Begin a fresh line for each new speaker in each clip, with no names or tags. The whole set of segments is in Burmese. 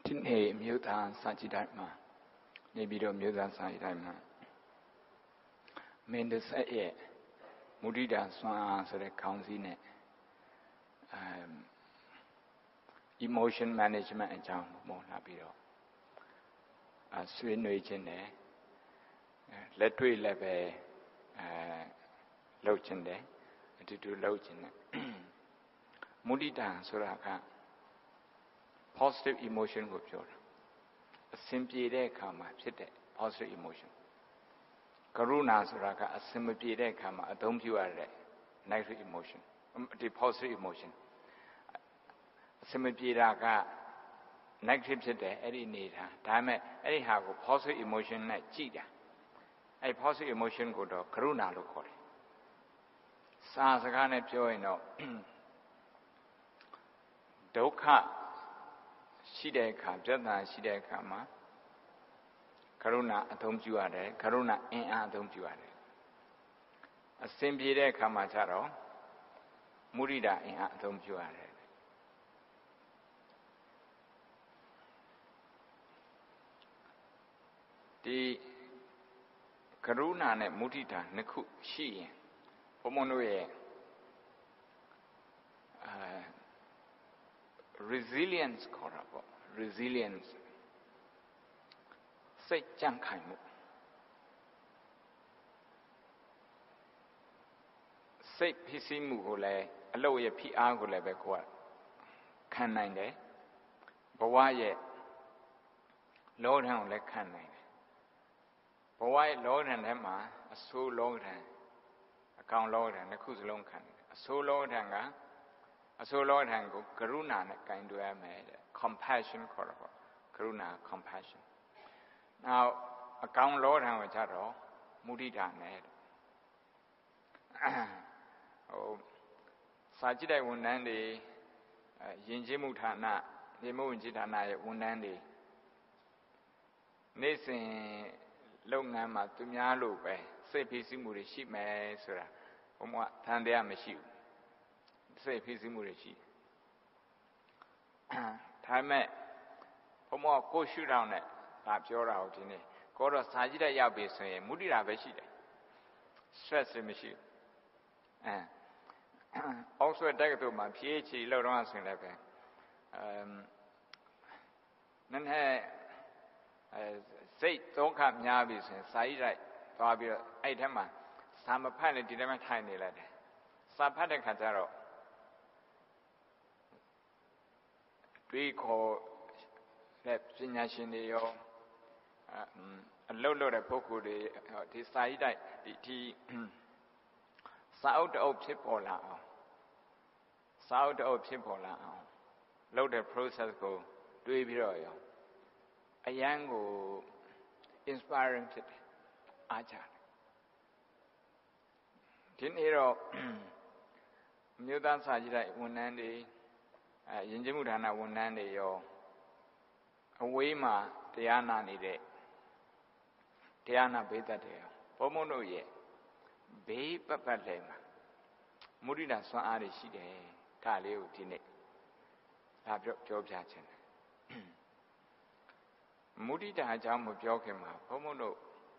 ဒီနေ့မြို့သားစာကြည့်တိုင်းမှာနေပြီးတော့မြို့သားစာကြည့်တိုင်းမှာမင်းတစ်ဆက်ရဲ့မုဒိတာစွမ်းအားဆိုတဲ့ခေါင်းစည်းနဲ့emotion management အကြောင်းပေါ်လာပြီးတော့ဆွေးနွေးခြင်းနဲ့လက်တွေ့လည်းပဲလုပ်ခြင်းတယ်အတူတူလုပ်ခြင်းနဲ့မုဒိတာဆိုတာကpositive emotion ကိုပြောတာအဆင်ပြေတဲ့အခါမှာဖြစ်တဲ့ positive emotion ကရုဏာဆိုတာကအဆင်မပြေတဲ့အခါမှာအသုံးပြုရတဲ့ negative emotion ဒီ positive emotion အဆင်မပြေတာက negative ဖြစ်တဲ့အဲ့ဒီနေတာဒါပေမဲ့အဲ့ဒီဟာကို positive emotion နဲ့ကြည့်တာအဲ့ positive emotion ကိုတော့ကရုဏာလို့ခေါ်တယ်စာစကားနဲ့ပြောရင်တော့ဒုက္ခရှိတဲ့အခါပြဿနာရှိတဲ့အခါမှာကရုဏာအသုံးပြုရတယ်ကရုဏာအင်အားအသုံးပြုရတယ်အစဉ်ပြေတဲ့အခါမှာကျတော့မုဒိတာအင်အားအသုံးပြုရတယ်ဒီကရုဏာနဲ့မုဒိတာနှစ်ခုရှိရင်ဘုံမတို့ရဲ့resilience ခေါ်တာပေါ့ resilience စိတ်ကြံ့ခိုင်မှုစိတ်ဖြစ်စီမှုကိုလည်းအလုပ်ရဲ့ဖိအားကိုလည်းပဲကိုယ်ကခံနိုင်တယ်ဘဝရဲ့လောဒဏ်ကိုလည်းခံနိုင်တယ်ဘဝရဲ့လောဒဏ်ထဲမှာအဆိုးလောဒဏ်အကောင်လောဒဏ်နှစ်ခုစလုံးခံတယ်အဆိုးလောဒဏ်ကအဆိုးလောဒဏ်ကိုကရုဏာနဲ့ကင်တွယ်ရမယ်တဲ့ compassion ခေါ်တာပေါ့ကရုဏာ compassion နောက်အကောင်လောဒဏ်ကိုကြတော့မုဒိတာနဲ့စာကြည့်တဲ့ဝန်ထမ်းတွေယဉ်ကျေးမှုဌာနနေမှုဝန်ကြီးဌာနရဲ့ဝန်ထမ်းတွေနေ့စဉ်လုပ်ငန်းမှာသူများလို့ပဲစိတ်ဖိစီးမှုတွေရှိမယ်ဆိုတာဘုံကသံတရားမရှိဘူးစိတ်ဖိစီးမှုတွေရှိဒါပေမဲ့ဘုံကကိုရှုထောင့်နဲ့ဒါပြောတာကိုဒီနေ့ကိုတော့စာကြည့်တဲ့ရောက်ပြီဆိုရင်မုဒိတာပဲရှိတယ် stress တွေမရှိဘူးအောက်ဆွဲတက်ကတူမှာ PhD လောက်တော့ဆိုရင်လည်းပဲနည်းနည်းစိတ်ဒုက္ခများပြီဆိုရင်စာကြည့်လိုက်သွားပြီးတော့အဲ့ထက်မှာစာမဖတ်နဲ့ဒီတိုင်းမှထိုင်နေလိုက်တယ်စာဖတ်တဲ့ခါကျတော့တွေးခေါ်တဲ့ပညာရှင်တွေရောအလုပ်လုပ်တဲ့ပုဂ္ဂိုလ်တွေဒီစာကြည့်လိုက်ဒီစာအုပ်တအုပ်ဖြစ်ပေါ်လာအောင်စာအုပ်တအုပ်ဖြစ်ပေါ်လာအောင်လုပ်တဲ့ process ကိုတွေးပြီးတော့ရောအရန်ကို inspiring ဖြစ်တယ်အားကြတယ်ဒီနေ့တော့မြို့သားစာကြည့်လိုက်ဝန်ထမ်းတွေယဉ်ကျေးမှုဌာနဝန်ထမ်းတွေရောအဝေးမှာတရားနာနေတဲ့တရားနာပေးတတ်တယ်ရောဘုံဘုံတို့ရဲ့ဘေးပတ်ပတ်လဲမှာမုဒိတာစွမ်းအားတွေရှိတယ်ဒါလေးကိုဒီနေ့ဒါပြောပြခြင်းတယ်မုဒိတာအကြောင်းမပြောခင်မှာဘုံဘုံတို့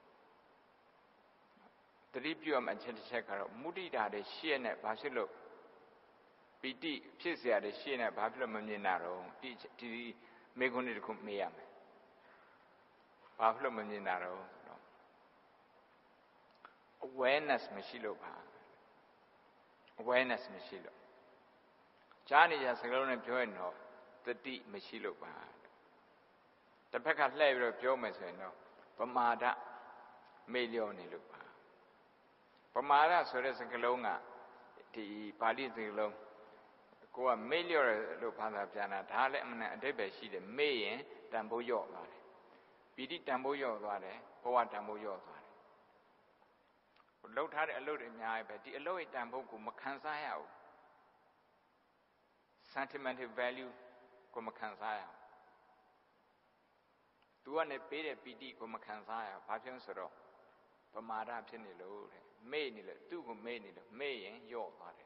တတိပြုအမှအချက်တစ်ချက်ကတော့မုဒိတာတွေရှေ့နဲ့ဘာဖြစ်လို့ပီတိဖြစ်เสียတဲ့ရှေ့နဲ့ဘာဖြစ်လို့မမြင်တာတော့ဒီမေခွန်းလေးတစ်ခုမေးရမယ်ဘာဖြစ်လို့မမြင်တာတော့ awareness မရှိလို့ပါ awareness မရှိလို့ကြားနေကြစကားလုံးနဲ့ပြောရင်တော့တတိမရှိလို့ပါတစ်ဖက်ကလှည့်ပြီးတော့ပြောမယ်ဆိုရင်တော့ပမာဒမေ့လျော့နေလို့ပါပမာဒဆိုတဲ့စကားလုံးကဒီပါဠိစကားလုံးကိုကမေ့လျော့တယ်လို့ဘာသာပြန်တာဒါလည်းအမှန်အဓိပ္ပာယ်ရှိတယ်မေ့ရင်တန်ဖိုးလျော့သွားတယ်ပီတိတန်ဖိုးလျော့သွားတယ်ဘဝတန်ဖိုးလျော့သွားတယ်လှုပ်ထားတဲ့အလုပ်တွေအများကြီးပဲဒီအလုပ်ရဲ့တန်ဖိုးကိုမခံစားရဘူး sentimental value ကိုမခံစားရဘူးသူကနေပေးတဲ့ပီတိကိုမခံစားရဘူးဘာဖြစ်လို့ဆိုတော့ပမာဒဖြစ်နေလို့တဲ့မေ့နေလို့သူ့ကိုမေ့နေလို့မေ့ရင်လျော့သွားတယ်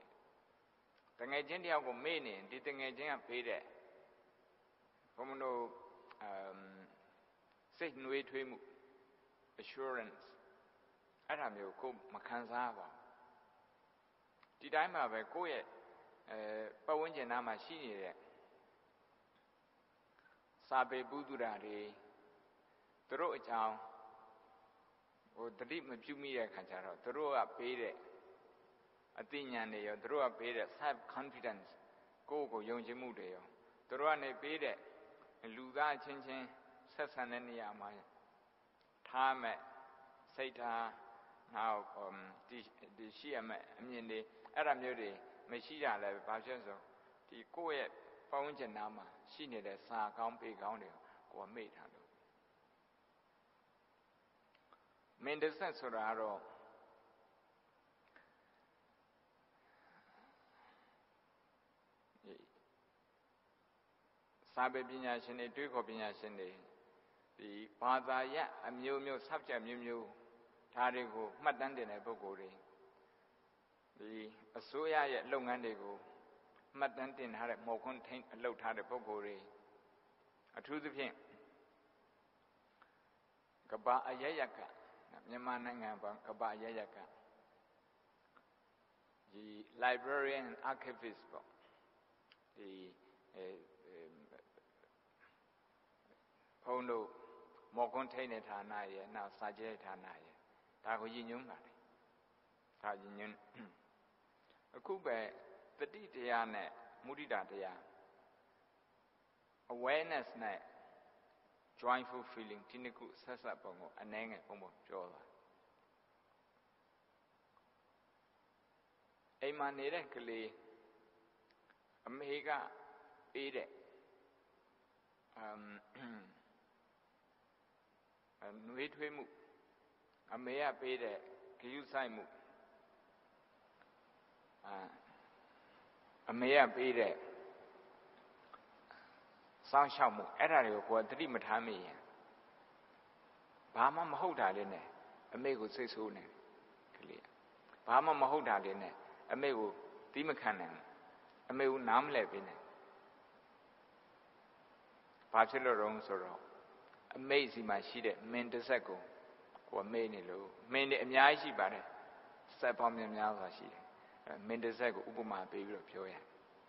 တငယ်ချင်းတယောက်ကိုမေ့နေရင်ဒီတငယ်ချင်းကပေးတဲ့ဘုံမတို့စိတ်နှွေးထွေးမှု assurance အဲ့ဒါမျိုးကိုမခံစားပါဘူးဒီတိုင်းမှာပဲကိုယ့်ရဲ့ပတ်ဝန်းကျင်သားမှာရှိနေတဲ့စာပေပုဒ္ဒရာတွေသူတို့အကြောင်းတတိမပြုမိတဲ့ခါကျတော့သူတို့ကပေးတဲ့အသိဉာဏ်တွေရောသူတို့ကပေးတဲ့ self confidence ကိုယ့်ကိုယုံကြည်မှုတွေရောသူတို့ကနေပေးတဲ့လူသားချင်းချင်းဆက်ဆံတဲ့နေရာမှာထားမဲ့စိတ်ထားနောက်ဒီရှိရမဲ့အမြင်တွေအဲ့ဒါမျိုးတွေမရှိတာလည်းဘာဖြစ်ဆိုဒီကိုယ့်ရဲ့ပတ်ဝန်းကျင်နားမှာရှိနေတဲ့စာကောင်းပေကောင်းတွေကိုယ်ကမေ့ထားလို့မင်းတဆက်ဆိုတာကတော့စာပေပညာရှင်တွေတွေးခေါ်ပညာရှင်တွေဒီဘာသာရပ်အမျိုးမျိုး subject မျိုးမျိုးဒါတွေကိုမှတ်တမ်းတင်တဲ့ပုဂ္ဂိုလ်တွေဒီအစိုးရရဲ့လုပ်ငန်းတွေကိုမှတ်တမ်းတင်ထားတဲ့မော်ခွန်းထိန်းအလုပ်ထားတဲ့ပုဂ္ဂိုလ်တွေအထူးသဖြင့်ကမ္ဘာအရရကမြန်မာနိုင်ငံကမ္ဘာအရရကဒီ librarian archivist ပေါ့ဒီဘုန်းတို့မော်ကွန်းထိန်းတဲ့ဌာနရဲ့နောက်စာကြဲဌာနရဲ့ဒါကိုရည်ညွှန်းပါတယ်ဒါရည်ညွှန်းအခုပဲတတိတရားနဲ့မုဒိတာတရား awareness နဲ့ joyful feeling ဒီနှစ်ခုဆက်ဆက်ပုံကိုအနည်းငယ်ပုံပြောသွားအိမ်မှာနေတဲ့ကလေးအမေကပေးတဲ့နှွေးထွေးမှုအမေကပေးတဲ့ဂရုစိုက်မှုအမေကပေးတဲ့စောင့်ရှောက်မှုအဲ့ဒါတွေကိုကိုယ်သတိမထားမိရင်ဘာမှမဟုတ်တာလေးနဲ့အမေကိုစိတ်ဆိုးနေကလေးဘာမှမဟုတ်တာလေးနဲ့အမေကိုသီးမခံနိုင်အမေကိုနားမလဲပေးနိုင်ဘာဖြစ်လို့တော့ဆိုတော့အမေစီမှာရှိတဲ့မင်းတစ်ဆက်ကိုကိုယ်မေ့နေလို့မင်းတွေအများကြီးရှိပါတယ်ဆက်ပေါင်းများစွာရှိတယ်မင်းတစ်ဆက်ကိုဥပမာပေးပြီးတော့ပြောရ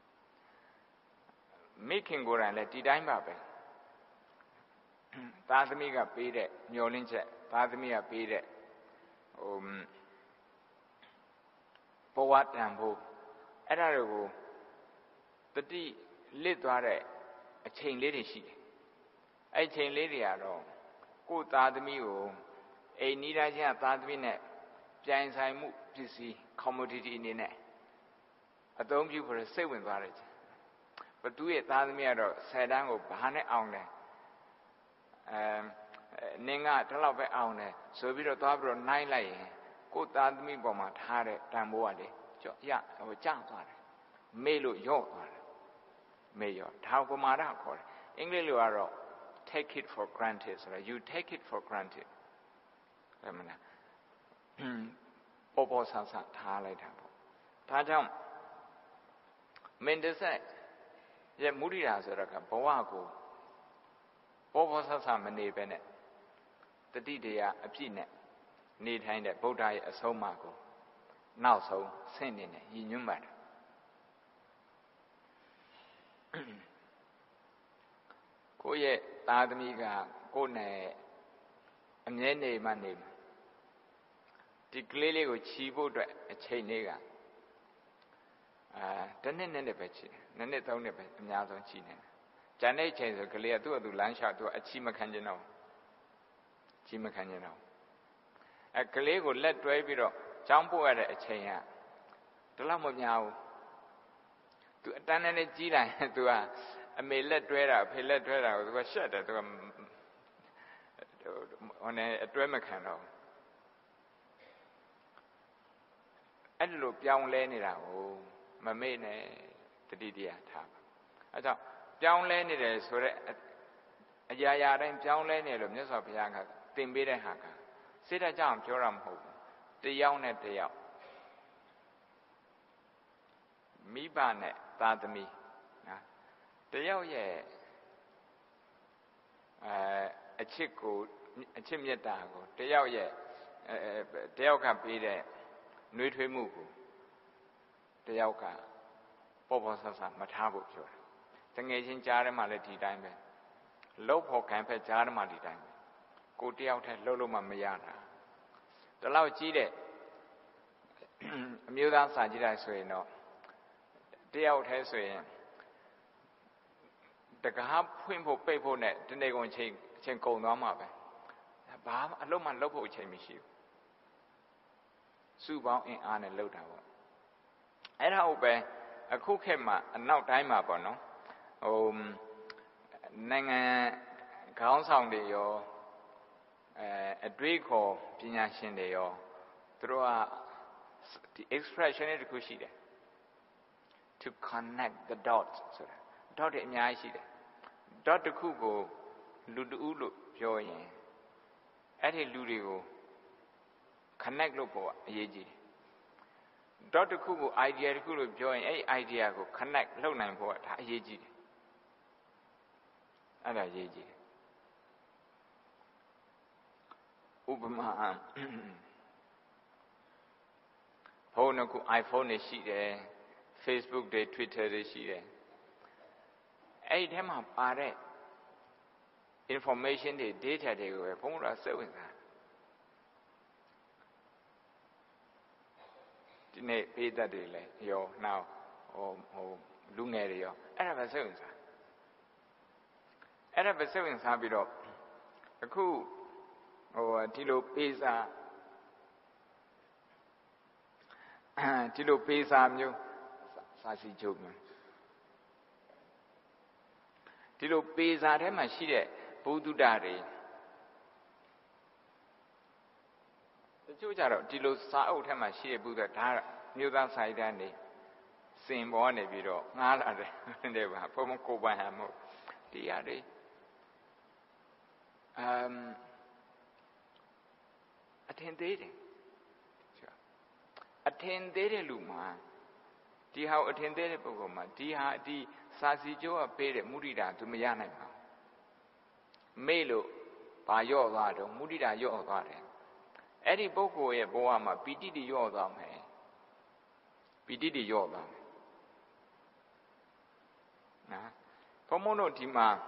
မိခင်ကိုယ်တိုင်လည်းဒီတိုင်းပါပဲသားသမီးကပေးတဲ့မျောလင်းချက်သားသမီးကပေးတဲ့ဘဝတန်ဖို့အဲ့ဒါတွေကိုတတိလစ်သွားတဲ့အချိန်လေးတွေရှိတယ်အဲ့ချိန်လေးတွေကတော့ကိုယ်သားသမီးကိုအိမ်နီးချင်းသားသမီးနဲ့ပြိုင်ဆိုင်မှုပစ္စည်း commodity အနေနဲ့အသုံးပြုဖို့စိတ်ဝင်သွားတယ်ဘသူရဲ့သားသမီးကတော့10တန်းကိုဘာနဲ့အောင်လဲနင်းကဒီလောက်ပဲအောင်တယ်ဆိုပြီးတော့သွားပြီးတော့နိုင်လိုက်ရင်ကိုယ်သားသမီးပေါ်မှာထားတဲ့တန်ဖိုးကလေကျသွားတယ်မေ့လို့ရော့သွားတယ်မေ့ရော့ဒါကိုမာရခေါ်တယ်အင်္ဂလိပ်လိုကတော့ take it for granted ဆိုတော့ you take it for granted အဲ့မလားပေါ်ဆန်းထားလိုက်တာပေါ့ဒါကြောင့်မင်းတစ်ဆက်ရဲ့မုဒိတာဆိုတော့ကဘဝကိုပေါ်ဆန်းမနေပဲနဲ့တတိတရားအပြည့်နဲ့နေထိုင်တဲ့ဗုဒ္ဓရဲ့အဆုံးအမကိုနောက်ဆုံးဆင့်နေနဲ့ရည်ညွှန်းပါတယ်ကိုယ့်ရဲ့သားသမီးကကိုယ့်နဲ့အမြဲနေမှနေမှာဒီကလေးလေးကိုချီဖို့အတွက်အချိန်လေးကတစ်နှစ်ပဲချီတယ်နှစ်သုံးနှစ်ပဲအများဆုံးချီနေတယ်ဂျန်တဲ့အချိန်ဆိုကလေးကသူ့အတူလမ်းလျှောက်သူအချီမခံကျင်တော့ချီမခံကျင်တော့ကလေးကိုလက်တွဲပြီးတော့ကျောင်းပို့ရတဲ့အချိန်ကဒီလောက်မများဘူးသူအတန်းနဲ့ကြီးတိုင်းသူကအမေလက်တွဲတာအဖေလက်တွဲတာကိုသူကရှက်တယ်သူကဟိုနဲ့အတွဲမခံတော့အဲ့လိုပြောင်းလဲနေတာကိုမမေ့နဲ့တတိတရားထားပါအဲကြောင့်ပြောင်းလဲနေတယ်ဆိုတော့အရာရာတိုင်းပြောင်းလဲနေလို့မြတ်စွာဘုရားကသင်ပေးတဲ့ဟာကစိတ်ဓာတ်ကြောင့်ပြောတာမဟုတ်ဘူးတယောက်နဲ့တယောက်မိဘနဲ့သားသမီးနော်တယောက်ရဲ့ချစ်မြတ်တာကိုတယောက်ကပေးတဲ့နှွေးထွေးမှုကိုတယောက်ကပေါ်ဆဆမထားဖို့ပြောတယ်တငယ်ချင်းကြားထဲမှာလည်းဒီတိုင်းပဲလှုပ်ဖို့ခံဖက်ကြားထဲမှာဒီတိုင်းပဲကိုတယောက်တည်းလှုပ်လို့မှမရတာဒီလောက်ကြီးတဲ့အမျိုးသားစာကြည့်လိုက်ဆိုရင်တော့တယောက်တည်းဆိုရင်တကားဖွင့်ဖို့ပိတ်ဖို့နဲ့တနေ့ကုန်ချိန်ကုန်သွားမှာပဲဘာမှအလုံးမလှုပ်ဖို့အချိန်မရှိဘူးစုပေါင်းအင်အားနဲ့လှုပ်တာပေါ့အဲ့ဒါဟုတ်ပဲအခုခေတ်မှာအနောက်တိုင်းမှာပေါ့နော်နိုင်ငံခေါင်းဆောင်တွေရောအတွေးခေါ်ပညာရှင်တွေရောသူတို့ကဒီ expression တွေတခုရှိတယ် to connect the dots ဆိုတာ dot တွေအများကြီးရှိတယ် dot တစ်ခုကိုလူတဦးလို့ပြောရင်အဲ့ဒီလူတွေကို connect လုပ်ဖို့အရေးကြီးတယ် dot တစ်ခုကို idea တစ်ခုလို့ပြောရင်အဲ့ idea ကို connect လုပ်နိုင်ဖို့ဒါအရေးကြီးတယ်အဲ့ဒါအရေးကြီးတယ်ဥပမာဖုန်းက iPhone တွေရှိတယ် Facebook တွေ Twitter တွေရှိတယ်အဲ့ဒီထဲမှာပါတဲ့ information တွေ data တွေကိုပဲဘုန်းတော်စိတ်ဝင်စားဒီနေ့ပေးတတ်တယ်လေရောနောက်လူငယ်တွေရောအဲ့ဒါပဲစိတ်ဝင်စားပြီးတော့အခုဒီလိုပေးစာမျိုးစာစီချုပ်မျိုးဒီလိုပေးစာထဲမှာရှိတဲ့ဘုဒ္ဓတာတွေတချို့ကြတော့ဒီလိုစာအုပ်ထဲမှာရှိတဲ့ဘုဒ္ဓဒါမျိုးသားစာရေးတန်းနေစင်ပေါ်နေပြီးတော့ငားလာတယ်တဲ့ပါဘုံကိုပိုင်ဟန်မဟုတ်တရားတွေအထင်သေးတယ်အထင်သေးတဲ့လူမှာဒီဟာအထင်သေးတဲ့ပုဂ္ဂိုလ်မှာဒီဟာဒီစာစီကျိုးကပေးတဲ့မုဒိတာသူမရနိုင်ပါဘူးမေ့လို့ဘာရော့သွားတော့မုဒိတာရော့သွားတယ်အဲ့ဒီပုဂ္ဂိုလ်ရဲ့ဘဝမှာပီတိတွေရော့သွားမယ်နော်ဘုံတို့ဒီမှာ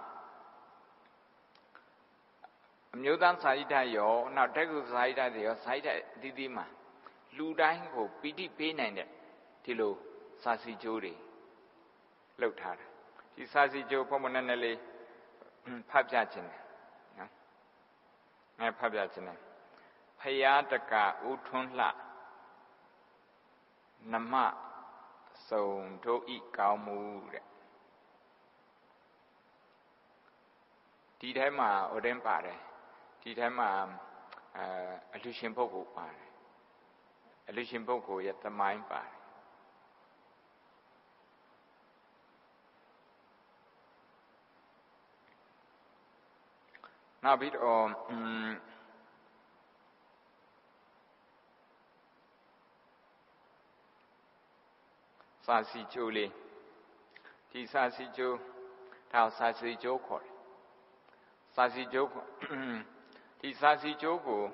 အမျိုးသားစာရေးတတ်ရောနောက်တက္ကသိုလ်စာရေးတတ်တွေရောစာရေးတတ်အသီးသီးမှာလူတိုင်းကိုပီတိပေးနိုင်တဲ့ဒီလိုစာစီကျိုးတွေလှုပ်ထားတယ်ဒီစာစီကျိုးဘုံနည်းနည်းလေးဖတ်ပြခြင်းတယ်နော်ဖတ်ပြခြင်းတယ်ဖယားတကဥထွန်းလှနမစုံတို့ဤကောင်းမှုတဲ့ဒီထဲမှာပါတယ်ဒီထဲမှာအလူရှင်ပုဂ္ဂိုလ်ပါတယ်အလူရှင်ပုဂ္ဂိုလ်ရဲ့သမိုင်းပါတယ်နောက်ပြီးတော့စာစီကျိုးလေးဒီစာစီကျိုးဒါစာစီကျိုးခေါ်တယ်စာစီကျိုးဒီစာစီကျိုးကို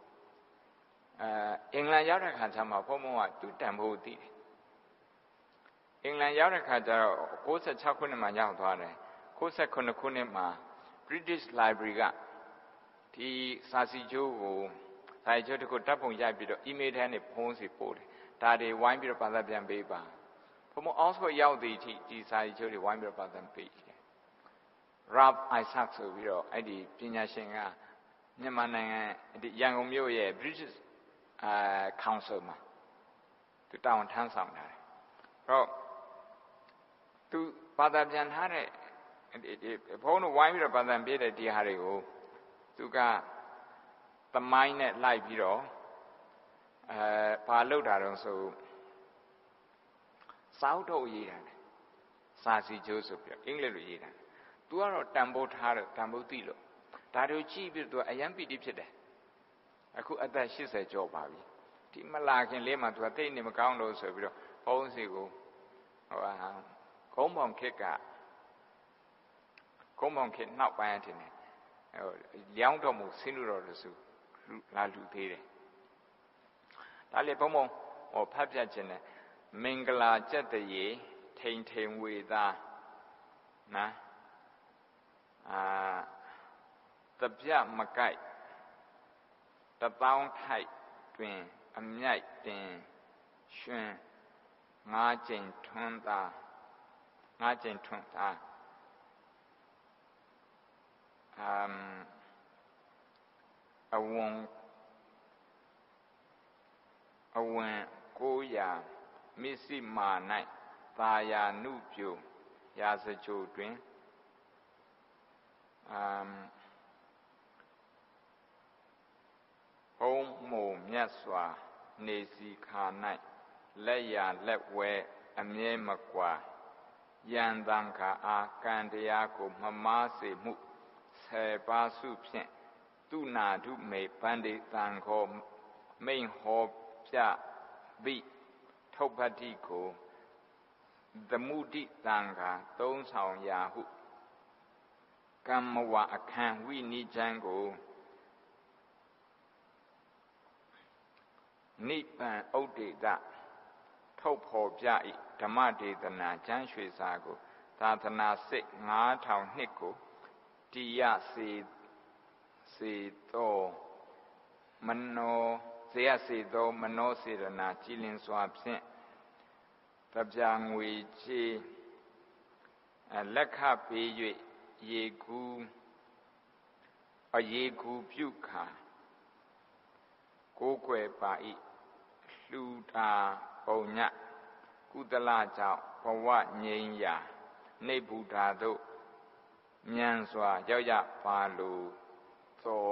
အင်္ဂလန်ရောက်တဲ့ခါကျမှဘုံဘုံကသူ့တန်ဖိုးသိတယ်အင်္ဂလန်ရောက်တဲ့ခါကျတော့96ခုနှစ်မှာရောက်သွားတယ်98ခုနှစ်မှာ British Library ကဒီစာစီကျိုးကိုစာစီကျိုးတခုတပ်ပုံရိုက်ပြီးတော့ email ထဲနဲ့ဖုန်းစီပို့တယ်ဒါတွေဝိုင်းပြီးတော့ဘာသာပြန်ပေးပါဘုံဘုံ Oxford ရောက်သည့်အထိဒီစာစီကျိုးတွေဝိုင်းပြီးတော့ဘာသာပေးတယ် Ralph Isaac ဆိုပြီးတော့အဲ့ဒီပညာရှင်ကမြန်မာနိုင်ငံဒီရန်ကုန်မြို့ရဲ့ British Council မှာသူတာဝန်ထမ်းဆောင်ထားတယ်အဲ့တော့သူဘာသာပြန်ထားတဲ့ဘုန်းတို့ဝိုင်းပြီးတော့ဘာသာပေးတဲ့ဒီဟာတွေကိုသူကသမိုင်းနဲ့လိုက်ပြီးတော့ဘာလုပ်တာတော့ဆိုစာအုပ်ထုတ်ရေးတာစာစီကျိုးဆိုပြီးတော့အင်္ဂလိပ်လိုရေးတာသူကတော့တန်ဖိုးထားတယ်တန်ဖိုးသိလို့ဒါတို့ကြည့်ပြီးတော့အယံပီတိဖြစ်တယ်အခုအသက်80ကျော်ပါပြီဒီမလာခင်လေးမှာသူကတိတ်နေမကောင်းလို့ဆိုပြီးတော့ဘုန်းစီကိုကုန်းပေါင်ခေတ်နောက်ပိုင်းထင်တယ်လျောင်းတော်မူဆင်းလို့တော်လို့ဆိုလာလူသေးတယ်ဒါလေဘုံဘုံဖတ်ပြခြင်းနဲ့မင်္ဂလာကျက်တရေထိန်ထိန်ဝေသာနော်တပြမကိုက်တပေါင်းထိုက်တွင်အမြိုက်တင်ရှင်ငါးကြိမ်ထွန်းသားအဝန်900မစ္စည်းမာ၌သာယာနုပြိုရာစကြိုတွင်ဘုံမို့မြတ်စွာနေစီခါ၌လက်ရလက်ဝဲအမြဲမကွာယံတန်ခါအားကံတရားကိုမမားစေမှု10ပါးစုဖြင့်သူနာဓုမေပန္တိတံခောမိန်ဟောပြပိထုတ်ပတ္တိကိုသမုဒိတံခါသုံးဆောင်ရာဟုကမ္မဝအခန့်ဝိနိချံကိုနိဗ္ဗာန်ဥဒိတထုတ်ဖော်ပြ၏ဓမ္မဒေသနာကျမ်းရွှေစာကိုသာသနာစစ်9000နှစ်ကိုတည်ရစေသောမနောစေရနာကြည်လင်စွာဖြင့်တပြာငွေချေလက်ခပေး၍ရေကူပြုခါကိုးကွယ်ပါ၏လှူတာပုံညကုသလကြောင့်ဘဝငြိမ်းရာနိဗ္ဗုဒ္ဓသို့မြန်စွာရောက်ရပါလိုသော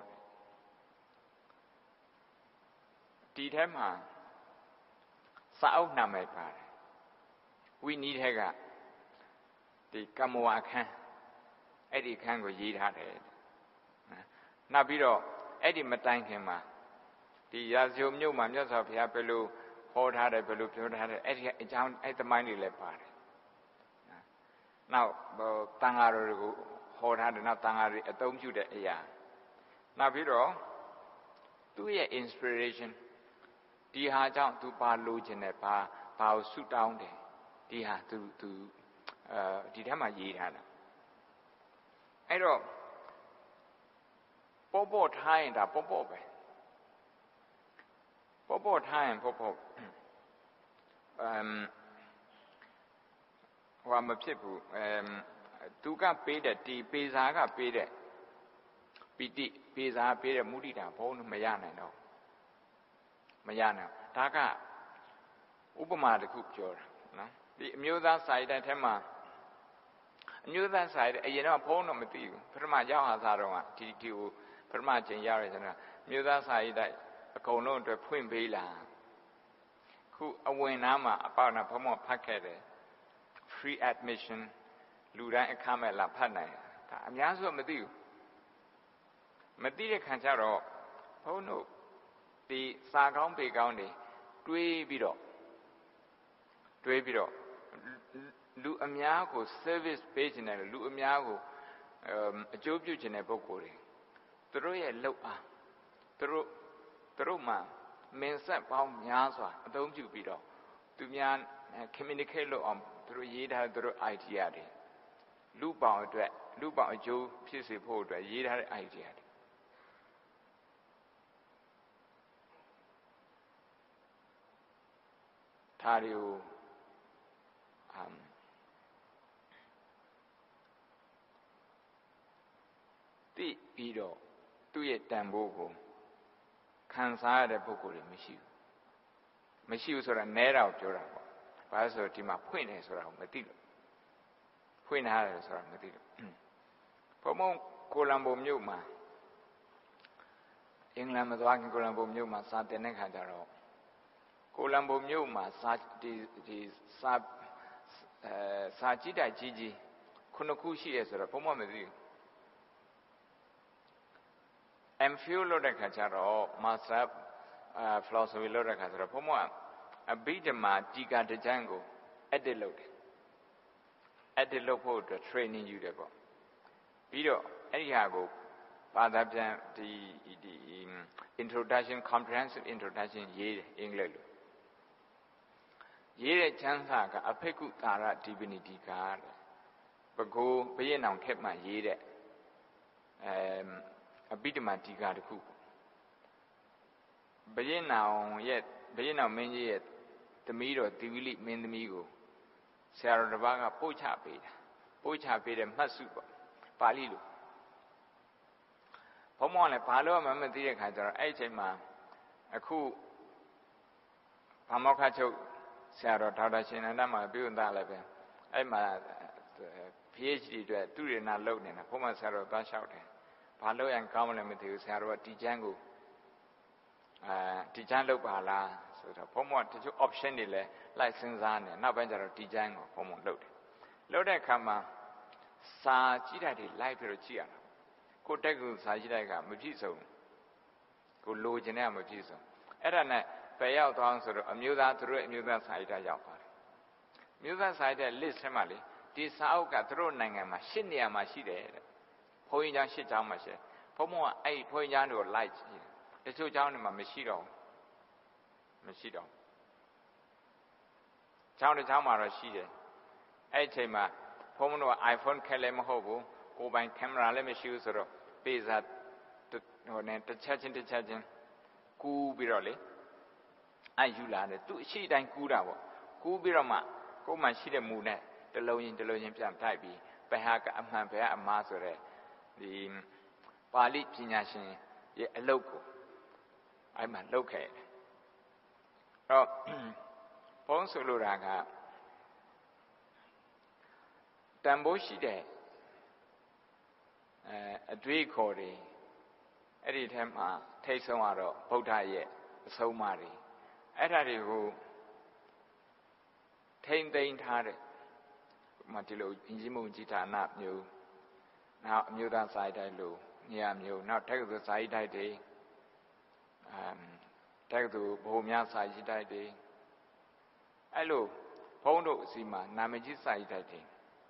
ဒီထဲမှာစာအုပ်နာမည်ပါတယ်ဝိနည်းထဲကဒီကမ္မဝအခန်းအဲ့ဒီအခန်းကိုရေးထားတယ်နောက်ပြီးတော့အဲ့ဒီမတိုင်ခင်မှာဒီရာဇဂိုမြို့မှာမြတ်စွာဘုရားဘယ်လိုဟောထားတယ်ဘယ်လိုပြောထားတယ်အဲ့ဒီအကြောင်းအဲ့သမိုင်းတွေလည်းပါတယ်နောက်တန်ဃာတော်တွေကိုဟောထားတယ်နောက်တန်ဃာတွေအသုံးပြုတဲ့အရာနောက်ပြီးတော့သူ့ရဲ့ inspiration ဒီဟာကြောင့်သူပါလိုချင်တယ်ဘာကိုဆုတောင်းတယ်ဒီဟာသူဒီထဲမှာရေးထားတာအဲ့တော့ပေါ့ထားရင်ဒါပေါ့ပဲပေါ့ထားရင်ပေါ့ဟိုမဖြစ်ဘူးသူကပေးတဲ့ဒီပေစာကပေးတဲ့ပိဋိပေစာပေးတဲ့မုဒိတာဘုံမရနိုင်တော့မရနိုင်ဒါကဥပမာတစ်ခုပြောတာနော်ဒီအမျိုးသားစာရေးထဲမှာအမျိုးသားစာရေးအရင်တော့ဘုံတော့မသိဘူးပထမရောက်ဟာစားတော့ကဒီကိုပထမကျင်ရောက်ရကျွန်တော်အမျိုးသားစာရေးအကုန်လုံးအတွက်ဖွင့်ပေးလာခုအဝင်နားမှာအပေါက်နာဘုံမဖတ်ခဲ့တယ် free admission လူတိုင်းအခမဲ့လာဖတ်နိုင်ဒါအများစုမသိဘူးမသိတဲ့ခံကြတော့ဘုန်းတို့ဒီစာကောင်းပေကောင်းတွေတွေးပြီးတော့လူအများကို service ပေးခြင်းနဲ့လူအများကိုအကျိုးပြုခြင်းတဲ့ပုဂ္ဂိုလ်တွေသူတို့ရဲ့လှုပ်အားသူတို့မှာမင်းဆက်ပေါင်းများစွာအသုံးပြုပြီးတော့သူများ communicate လုပ်အောင်သူတို့ရေးထားတဲ့သူတို့ idea တွေလူပေါင်းအတွက်လူပေါင်းအကျိုးဖြစ်စေဖို့အတွက်ရေးထားတဲ့ idea တွေဒါတွေကိုသိပြီးတော့သူ့ရဲ့တန်ဖိုးကိုခံစားရတဲ့ပုဂ္ဂိုလ်တွေမရှိဘူးဆိုတာနဲတာကိုပြောတာပေါ့ဘာလို့ဆိုဒီမှာဖွင့်နေဆိုတာကိုမသိလို့ဖွင့်ထားတယ်ဆိုတာမသိလို့ဘုံကိုလံဘိုမြို့မှာအင်္ဂလန်မသွားခင်ကိုလံဘိုမြို့မှာစာတင်တဲ့ခါကျတော့ကိုလံဘိုမြို့မှာစာကြည့်တိုက်ကြီး9ခုရှိရဆိုတော့ဘုံမသိဘူးMPhil လုပ်တဲ့ခါကျတော့ Master Philosophy လုပ်တဲ့ခါကျတော့ဘုံအဘိဓမ္မာတီကာတစ်ကျမ်းကို edit လုပ်တယ် edit လုပ်ဖို့အတွက် training ယူတယ်ပေါ့ပြီးတော့အဲ့ဒီဟာကိုဘာသာပြန်ဒီ introduction comprehensive introduction ရေးတယ်အင်္ဂလိပ်လိုရေးတဲ့ချမ်းစာကအဖိက္ခုတာရ divinity ကတဲ့ဘဂိုးဘယင်းအောင်ခက်မှရေးတဲ့အပိဓမ္မာတီကာတစ်ခုဘယင်းအောင်မင်းကြီးရဲ့သမီးတော်တိဝိလိမင်းသမီးကိုဆရာတော်တစ်ပါးကပို့ချပေးတဲ့မှတ်စုပေါ့ပါဠိလိုဘုံမောင်လည်းဘာလို့မှမသိတဲ့ခါကျတော့အဲ့ဒီအချိန်မှာအခုဘာမောက္ခချုပ်ဆရာတော်ဒေါက်တာရှင်နန္ဒမှာပြုံးသားလည်းပဲအဲ့မှာ PhD အတွက်သူရနာလုပ်နေတာဘုံမဆရာတော်သွားလျှောက်တယ်ဘာလို့ရန်ကောင်းမလဲမသိဘူးဆရာတော်ကတီချမ်းကိုတီချမ်းလုပ်ပါလားဆိုတော့ဘုံမောတချို့ option တွေလည်းလိုက်စဉ်းစားနေနောက်ပိုင်းကျတော့တီချမ်းကိုဘုံမောလုပ်တယ်လုပ်တဲ့အခါမှာစာကြည့်တဲ့တွေလိုက်ပြီးတော့ကြည့်ရတာကိုတက်ကူစာကြည့်တဲ့ကမပြည့်စုံကိုလိုချင်တဲ့မပြည့်စုံအဲ့ဒါနဲ့ပယ်ရောက်သွားဆိုတော့အမျိုးသားသူတို့အမျိုးသားစာရေးတာရောက်ပါတယ်အမျိုးသားစာရေးတဲ့ list ထဲမှာလေဒီစာအုပ်ကသူတို့နိုင်ငံမှာ8နေရာမှာရှိတယ်တဲ့ဘုန်းကြီးကျောင်း8ကျောင်းမှာရှိတယ်ဘုံမောကအဲ့ဘုန်းကြီးကျောင်းတွေကိုလိုက်ကြည့်တယ်တချို့ကျောင်းတွေမှာမရှိတော့ကျောင်းတစ်ကျောင်းမှာတော့ရှိတယ်အဲ့အချိန်မှာဘုံတို့က iPhone ခက်လည်းမဟုတ်ဘူးကိုယ်ပိုင်ကင်မရာလည်းမရှိဘူးဆိုတော့ပေစာဟိုနဲ့တစ်ချက်ချင်းကူးပြီးတော့လေအဲ့ယူလာတယ်သူအရှိတိုင်းကူးတာပေါ့ကူးပြီးတော့မှကိုယ်မှရှိတဲ့မူနဲ့တလုံးချင်းပြန်တိုက်ပြီးဘယ်ဟာကအမှန်ဘယ်ဟာအမှားဆိုတဲ့ဒီပါဠိပညာရှင်ရဲ့အလုပ်ကိုအဲ့မှာလုပ်ခဲ့တယ်တော့ဘုန်းဆိုလိုတာကတန်ဖိုးရှိတဲ့အတွေ့အခေါ်တွေအဲ့ဒီထဲမှာထိတ်ဆုံးကတော့ဗုဒ္ဓရဲ့အဆုံးအမတွေအဲ့ဒါတွေကိုထိမ့်သိမ်းထားတဲ့မှဒီလိုအင်ကြီးမုံကြီးဌာနမျိုးနောက်အမျိုးသားစာရေးတိုက်လိုနေရာမျိုးနောက်တက္ကသိုလ်စာရေးတိုက်တွေတက္ကသိုလ်ဘုံများစာရေးတိုက်တွေအဲ့လိုဘုန်းတို့အစီမှာနာမည်ကြီးစာရေးတိုက်တွေ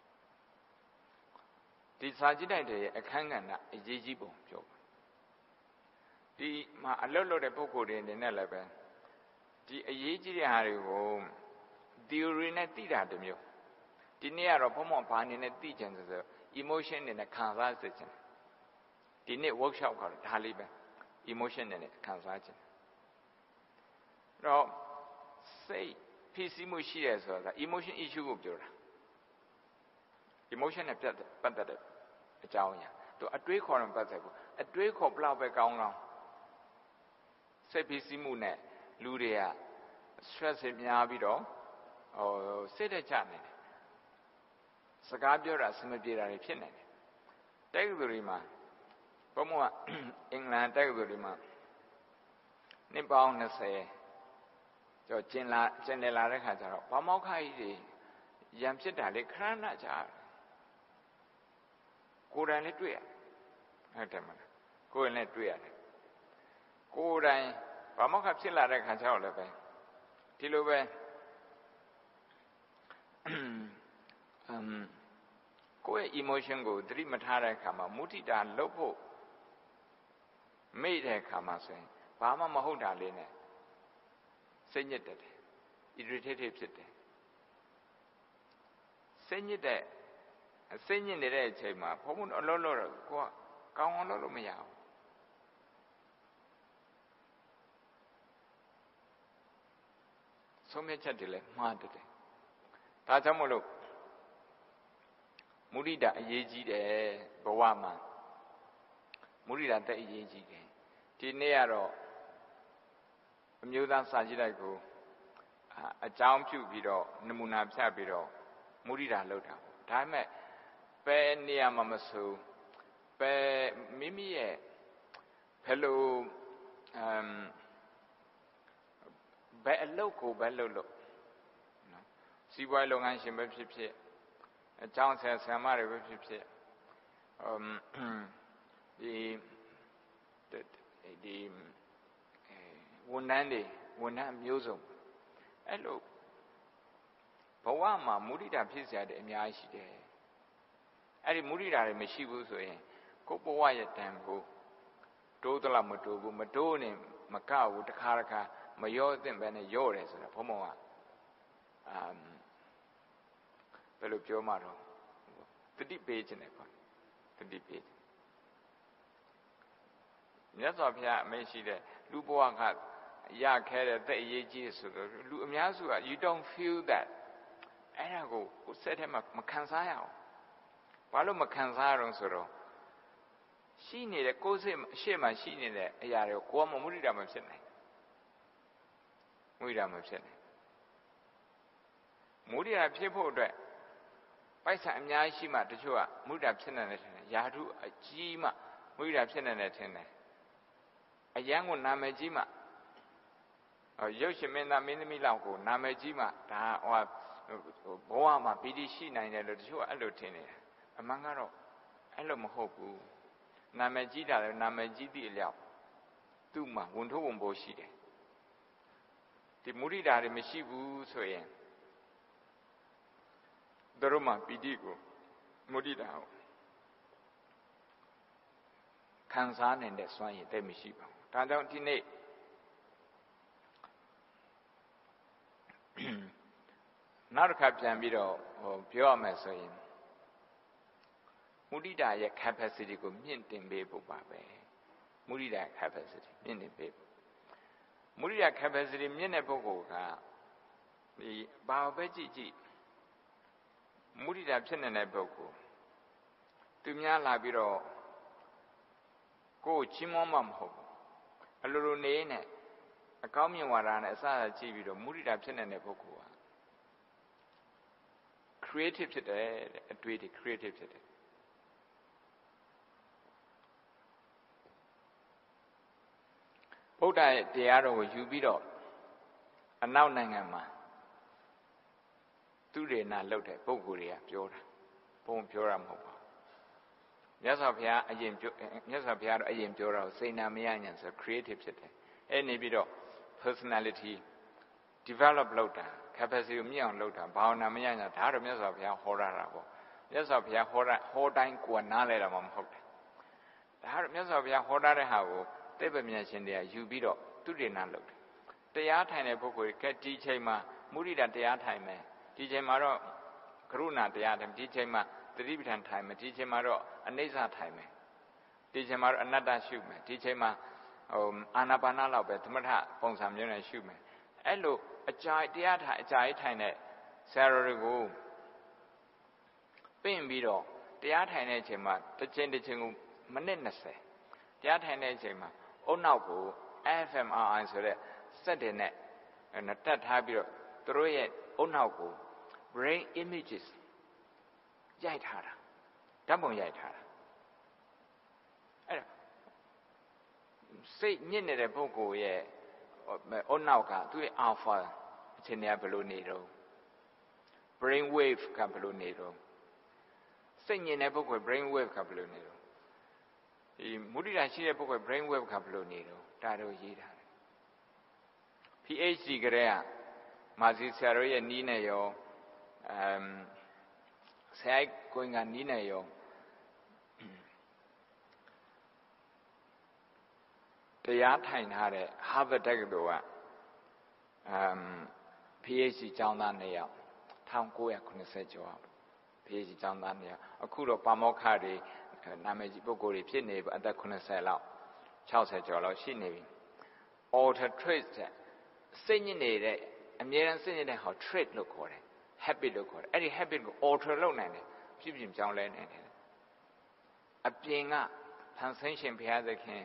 ဒီစာရေးတိုက်တွေရဲ့အခန်းကဏ္ဍအရေးကြီးပုံပြောဒီမှာအလွတ်လွတ်တဲ့ပုဂ္ဂိုလ်တွေအနေနဲ့လည်းပဲဒီအရေးကြီးတဲ့ဟာတွေကို theory နဲ့သိတာတမျိုးဒီနေ့ကတော့ဘုံမောဘာအနေနဲ့သိချင်ဆို emotion နဲ့ခံစားစေချင်ဒီနေ့ workshop ကတော့ဒါလေးပဲ emotion နဲ့ခံစားချင်တော့စိတ်ဖြစ်စီမှုရှိတယ်ဆိုတာ emotion issue ကိုပြောတာ emotion နဲ့ပတ်သက်တဲ့အကြောင်းအရာသူအတွေးခေါ်တယ်ပတ်သက်ဘူးအတွေးခေါ်ဘလောက်ပဲကောင်းစိတ်ဖြစ်စီမှုနဲ့လူတွေက stress များပြီးတော့စိတ်တက်ကြနေတယ်စကားပြောတာစမပြေတာတွေဖြစ်နေတယ်တက္ကသိုလ်တွေမှာဘုံမောကအင်္ဂလန်တက္ကသိုလ်တွေမှာနှစ်ပေါင်း20ကျော်ကျင်လည်လာတဲ့ခါကျတော့ဘာမောက္ခကြီးတွေရံဖြစ်တာလေခဏနာကြာကိုယ်တိုင်လည်းတွေ့ရဟုတ်တယ်မလားကိုယ်တိုင်လည်းတွေ့ရတယ်ကိုယ်တိုင်ဘာမောက္ခဖြစ်လာတဲ့ခါကျတော့လည်းပဲဒီလိုပဲကိုယ့်ရဲ့ emotion ကိုသတိမထားတဲ့အခါမှာမုဋ္ဌိတာလုပ်ဖို့မေ့တဲ့အခါမှာဆိုရင်ဘာမှမဟုတ်တာလေးနဲ့စိတ်ညစ်တယ် irritated ဖြစ်တယ်စိတ်ညစ်နေတဲ့အချိန်မှာဘုံဘုံအလောလောတော့ကိုကကောင်းအောင်လုပ်လို့မရဘူးဆုံးဖြတ်ချက်တွေလည်းမှားတယ်ဒါကြောင့်မလို့မုဒိတာအရေးကြီးတယ်ဘဝမှာမုဒိတာတက်အရေးကြီးတယ်ဒီနေ့ကတော့အမျိုးသားစာကြည့်လိုက်ကိုအကြောင်းပြုပြီးတော့နမူနာဖြတ်ပြီးတော့မုဒိတာလုပ်တာဒါပေမဲ့ဘယ်နေရာမှာမဆိုဘယ်မိမိရဲ့ဘယ်လိုဘယ်အလုပ်ကိုပဲလုပ်လို့နော်စီးပွားရေးလုပ်ငန်းရှင်ပဲဖြစ်ဖြစ်အကြောင်းဆရာမတွေပဲဖြစ်ဖြစ်ဒီဝန်ထမ်းမျိုးစုံအဲ့လိုဘဝမှာမုဒိတာဖြစ်စရာတွေအများကြီးရှိတယ်အဲ့ဒီမုဒိတာတွေမရှိဘူးဆိုရင်ကိုဘဝရဲ့တန်ကိုတိုးသလားမတိုးဘူးမတိုးနေမကဘူးတစ်ခါမရောသင့်ပဲနဲ့ရော့တယ်ဆိုတာဘုံဘုံကဘယ်လိုပြောမှတော့တတိပေးခြင်းနဲ့ပေါ့တတိပေးမြတ်စွာဘုရားအမိန့်ရှိတဲ့လူဘဝကရခဲတဲ့သက်အရေးကြီးဆိုတော့လူအများစုက you don't feel that အဲ့ဒါကိုစက်ထဲမှာမခံစားရအောင်ဘာလို့မခံစားရအောင်ဆိုတော့ရှိနေတဲ့ကိုယ်စိတ်အရှိမှရှိနေတဲ့အရာတွေကိုကိုယ်ကမုဒိတာမဖြစ်နိုင်မုဒိတာမဖြစ်နိုင်မုဒိတာဖြစ်ဖို့အတွက်ပိုက်ဆံအများကြီးရှိမှတချို့ကမုဒိတာဖြစ်နိုင်တယ်ထင်တယ်ယာထုအကြီးမှမုဒိတာဖြစ်နိုင်တယ်ထင်တယ်အယံကိုနာမည်ကြီးမှရုပ်ရှင်မင်းသားမင်းသမီးလောက်ကိုနာမည်ကြီးမှဒါဟိုဘဝမှာပီတိရှိနိုင်တယ်လို့တချို့ကအဲ့လိုထင်နေတယ်အမှန်ကတော့အဲ့လိုမဟုတ်ဘူးနာမည်ကြီးတာလည်းနာမည်ကြီးသည့်အလျောက်သူ့မှာဝန်ထုတ်ဝန်ပိုးရှိတယ်ဒီမုဒိတာတွေမရှိဘူးဆိုရင်တို့မှာပီတိကိုမုဒိတာကိုခံစားနိုင်တဲ့စွမ်းရည်တိတ်မရှိပါဘူးဒါကြောင့်ဒီနေ့နောက်တစ်ခါပြန်ပြီးတော့ပြောရမယ်ဆိုရင်မုဒိတာရဲ့ capacity ကိုမြင့်တင်ပေးဖို့ပါပဲမုဒိတာ capacity မြင့်တင်ပေးဖို့မုဒိတာ capacity မြင့်တဲ့ပုဂ္ဂိုလ်ကဒီဘာပဲကြည့်မုဒိတာဖြစ်နေတဲ့ပုဂ္ဂိုလ်သူများလာပြီးတော့ကိုယ်ချီးမွမ်းမှမဟုတ်ဘူးအလိုလိုနေနဲ့အကောင်းမြင်ဝါဒနဲ့အစအကြည့်ပြီးတော့မုဒိတာဖြစ်နေတဲ့ပုဂ္ဂိုလ်က creative ဖြစ်တယ်အတွေ့အထိ creative ဖြစ်တယ်ဗုဒ္ဓရဲ့တရားတော်ကိုယူပြီးတော့အနောက်နိုင်ငံမှာသူရေနာလုပ်တဲ့ပုဂ္ဂိုလ်တွေကပြောတာဘုံပြောတာမဟုတ်ပါဘူးမြတ်စွာဘုရားမြတ်စွာဘုရားတော့အရင်ပြောတာကိုစိတ်နာမရညာဆို creative ဖြစ်တယ်အဲ့နေပြီးတော့ personality develop လုပ်တာ capacity ကိုမြင့်အောင်လုပ်တာဘာဝနာမရညာဒါတော့မြတ်စွာဘုရားဟောတာပေါ့မြတ်စွာဘုရားဟောတိုင်းကိုယ်နားလဲတာမှမဟုတ်တယ်ဒါတော့မြတ်စွာဘုရားဟောတာတဲ့ဟာကိုသိပ္ပံဉာဏ်ရှင်တွေကယူပြီးတော့သူတေနာလုပ်တယ်တရားထိုင်တဲ့ပုဂ္ဂိုလ်ကဒီချိန်မှာမုဒိတာတရားထိုင်မယ်ဒီချိန်မှာတော့ကရုဏာတရားထိုင်ဒီချိန်မှာသတိပဋ္ဌာန်ထိုင်မယ်ဒီချိန်မှာတော့အနိစ္စထိုင်မယ်ဒီချိန်မှာတော့အနတ္တရှုမယ်ဒီချိန်မှာအာနာပါနလောက်ပဲသမထပုံစံမျိုးနဲ့ရှုမယ်အဲ့လိုအကြာတရားထိုင်အကြာကြီးထိုင်တဲ့ဆရာတော်တွေကိုပြင်ပြီးတော့တရားထိုင်တဲ့အချိန်မှာတစ်ချိန်ကိုမိနစ်20တရားထိုင်တဲ့အချိန်မှာအုတ်နောက်ကို fMRI ဆိုတဲ့စက်တွေနဲ့တက်ထားပြီးတော့သူတို့ရဲ့အုတ်နောက်ကို brain images ရိုက်ထားတာဓာတ်ပုံရိုက်ထားတာအဲ့ဒါစိတ်ညစ်နေတဲ့ပုဂ္ဂိုလ်ရဲ့အုတ်နောက်ကသူ့ရဲ့ alpha အချိန်တွေကဘယ်လိုနေတော့ brain wave ကဘယ်လိုနေတော့စိတ်ညစ်တဲ့ပုဂ္ဂိုလ် brain wave ကဘယ်လိုနေတော့ဒီမုဒိတာရှိတဲ့ပုဂ္ဂိုလ် brain wave ကဘယ်လိုနေတော့ဒါတော့ရေးထားတယ် PhD ကလေးကမာစီဆရာတို့ရဲ့နီးနေရောဆရာကိုင်ကနီးနေရောတရားထိုင်ထားတဲ့ Harvard တက္ကသိုလ်ကPhD ကျောင်းသား2ယောက်1990ကျော်အောင် PhD ကျောင်းသား2ယောက်အခုတော့ပါမောက္ခတွေနာမည်ကြီးပုဂ္ဂိုလ်တွေဖြစ်နေပြီအသက်80လောက်60ကျော်လောက်ရှိနေပြီ alter trait စိတ်ညစ်နေတဲ့အမြဲတမ်းစိတ်ညစ်တဲ့ဟာ trait လို့ခေါ်တယ် habit လို့ခေါ်တယ်အဲ့ဒီ habit ကို alter လုပ်နိုင်တယ်ပြည့်ပြည့်ပြောင်းလဲနိုင်တယ်အပြင်ကဖန်ဆင်းရှင်ဘုရားသခင်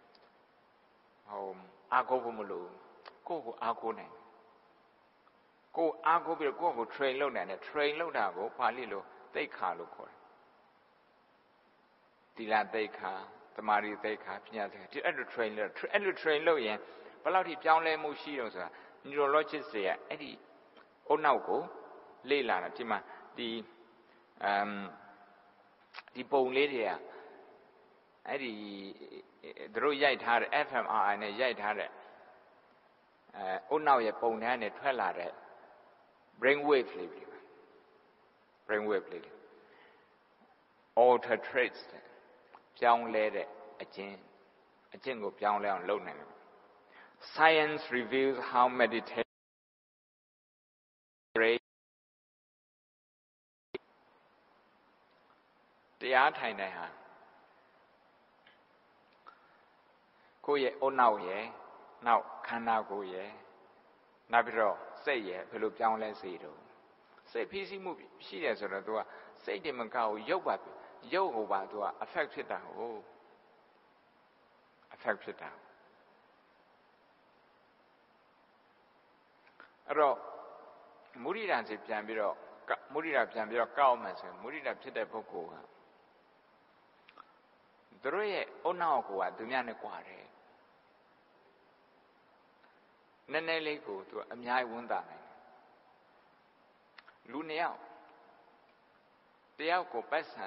အားကိုးဖို့မလို့ကိုယ့်ကိုအားကိုးနိုင်ကိုယ်အားကိုးပြီးတော့ကိုယ့်ကို train လုပ်နိုင်တယ် train လုပ်တာကိုပါဠိလိုသိက္ခာလို့ခေါ်တယ်သီလသိက္ခာသမာဓိသိက္ခာပညာသိက္ခာဒီအဲ့လို train လုပ်ရင်ဘယ်လောက်ထိပြောင်းလဲမှုရှိတော့ဆိုတာ neurologist တွေကအဲ့ဒီအုတ်နောက်ကိုလေ့လာတာဒီမှာဒီပုံလေးတွေကအဲ့ဒီသူတို့ရိုက်ထားတဲ့ fMRI နဲ့ရိုက်ထားတဲ့အုတ်နောက်ရဲ့ပုံထဲကနေထွက်လာတဲ့ brain wave လေးတွေ brain wave လေး alter traits ပြပြောင်းလဲတဲ့အကျင့်ကိုပြောင်းလဲအောင်လုပ်နိုင်တယ် Science reveals how meditationတရားထိုင်တဲ့ဟာကိုယ့်ရဲ့အုတ်နောက်ရဲ့နောက်ခန္ဓာကိုယ်ရဲ့နောက်ပြီးတော့စိတ်ရဲ့ဘယ်လိုပြောင်းလဲစေတော့စိတ်ဖြစ်စီမှုရှိတယ်ဆိုတော့ तू ကစိတ်တင်မကဘူးရုပ်ဟိုပါ तू က affect ဖြစ်တာဟို affect ဖြစ်တာအဲ့တော့မုဒိတာစီပြန်ပြီးတော့မုဒိတာပြန်ပြီးတော့ကောက်မယ်ဆိုရင်မုဒိတာဖြစ်တဲ့ပုဂ္ဂိုလ်ကသူတို့ရဲ့အုတ်နောက်ကိုကသူများနဲ့ကြွားတယ်နည်းနည်းလေးကိုသူအများကြီးဝန်တာနိုင်တယ်လူနှစ်ယောက်တယောက်ကိုပတ်စံ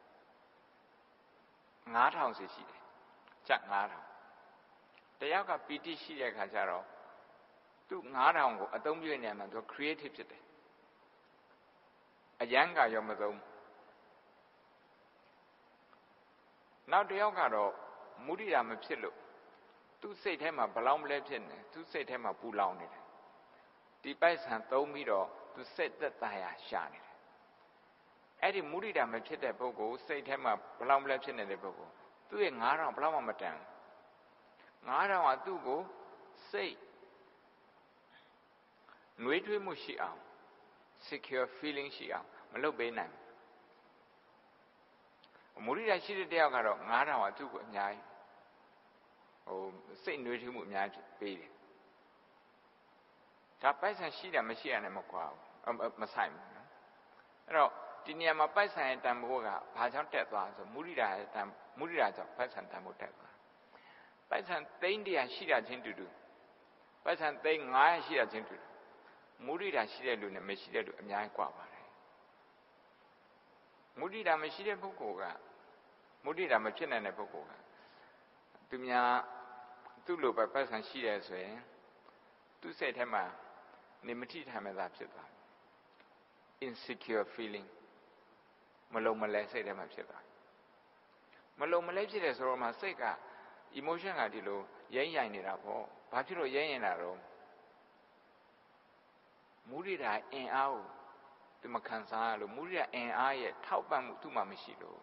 9000စီရှိတယ်ကျပ်9000တယောက်ကပီတိရှိတဲ့ခါကျတော့သူ9000ကိုအသုံးပြုနေမှသူ creative ဖြစ်တယ်အရန်ကရောမသုံးနောက်တယောက်ကတော့မုဒိတာမဖြစ်လို့သူ့စိတ်ထဲမှာဘလောက်မလဲဖြစ်နေသူ့စိတ်ထဲမှာပူလောင်နေတယ်ဒီပိုက်ဆံသုံးပြီးတော့သူစိတ်သက်သာရာရှာနေတယ်အဲ့ဒီမုဒိတာမဖြစ်တဲ့ပုဂ္ဂိုလ်စိတ်ထဲမှာဘလောက်မလဲဖြစ်နေတဲ့ပုဂ္ဂိုလ်သူ့ရဲ့9000ဘလောက်မှမတန်9000ကသူ့ကိုစိတ်နှွေးထွေးမှုရှိအောင် secure feeling ရှိအောင်မလုပ်ပေးနိုင်ဘူးမုဒိတာရှိတဲ့တယောက်ကတော့9000ကသူ့ကိုအများကြီးစိတ်နှွေးထွေးမှုအများကြီးပေးတယ်ဒါပိုက်ဆံရှိတာမရှိရနဲ့မကွာဘူးမဆိုင်ဘူးနော်အဲ့တော့ဒီနေရာမှာပိုက်ဆံရဲ့တန်ဖိုးကဘာကြောင့်တက်သွားဆိုမုဒိတာကြောင့်ပိုက်ဆံတန်ဖိုးတက်သွားပိုက်ဆံသိန်း100ရှိတာချင်းတူတူပိုက်ဆံသိန်း900ရှိတာချင်းတူတူမုဒိတာရှိတဲ့လူနဲ့မရှိတဲ့လူအများကြီးကွာပါတယ်မုဒိတာမရှိတဲ့ပုဂ္ဂိုလ်ကမုဒိတာမဖြစ်နိုင်တဲ့ပုဂ္ဂိုလ်ကသူများသူ့လိုပဲပိုက်ဆံရှိတယ်ဆိုရင်သူ့စိတ်ထဲမှာနေမထိထိုင်မသာဖြစ်သွား insecure feeling မလုံမလဲစိတ်ထဲမှာဖြစ်သွားမလုံမလဲဖြစ်တယ်ဆိုတော့မှစိတ်က emotion ကဒီလိုရိမ့်ရိုင်နေတာပေါ့ဘာဖြစ်လို့ရိမ့်ရင်တာတော့မုဒိတာအင်အားကိုသူမခံစားရလို့မုဒိတာအင်အားရဲ့ထောက်ပံ့မှုသူ့မှာမရှိလို့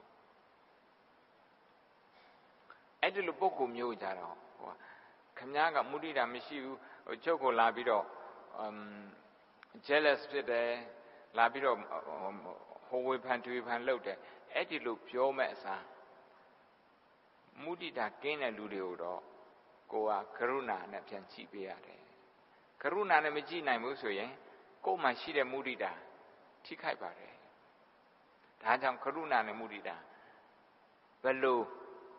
အဲ့ဒီလိုပုံကိုမျိုးကြတော့ခမည်းကမုဒိတာမရှိဘူးချုပ်ကိုလာပြီးတော့ jealous ဖြစ်တယ်လာပြီးတော့ဟိုဝေဖန်တွေဖန်လုပ်တယ်အဲ့ဒီလိုပြောမဲ့အစားမုဒိတာကင်းတဲ့လူတွေကိုတော့ကိုကကရုဏာနဲ့ပြန်ကြည့်ပေးရတယ်ကရုဏာနဲ့မကြည့်နိုင်ဘူးဆိုရင်ကိုယ်မှာရှိတဲ့မုဒိတာထိခိုက်ပါတယ်ဒါကြောင့်ကရုဏာနဲ့မုဒိတာဘယ်လို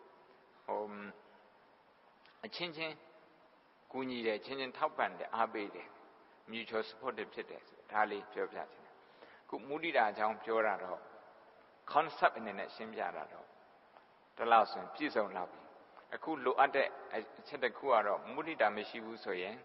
အချင်းချင်းကူညီတယ်ချင်းချင်းထောက်ပံ့တယ်အားပေးတယ် mutual supportive ဖြစ်တယ်ဒါလေးပြောပြချင်တယ်ခုမုဒိတာအကြောင်းပြောတာတော့ concept အနေနဲ့ရှင်းပြတာတော့ဒီလောက်ဆိုရင်ပြည့်စုံလာပြီအခုလိုအပ်တဲ့အချက်တစ်ခုကတော့မုဒိတာမရှိဘူးဆိုရင်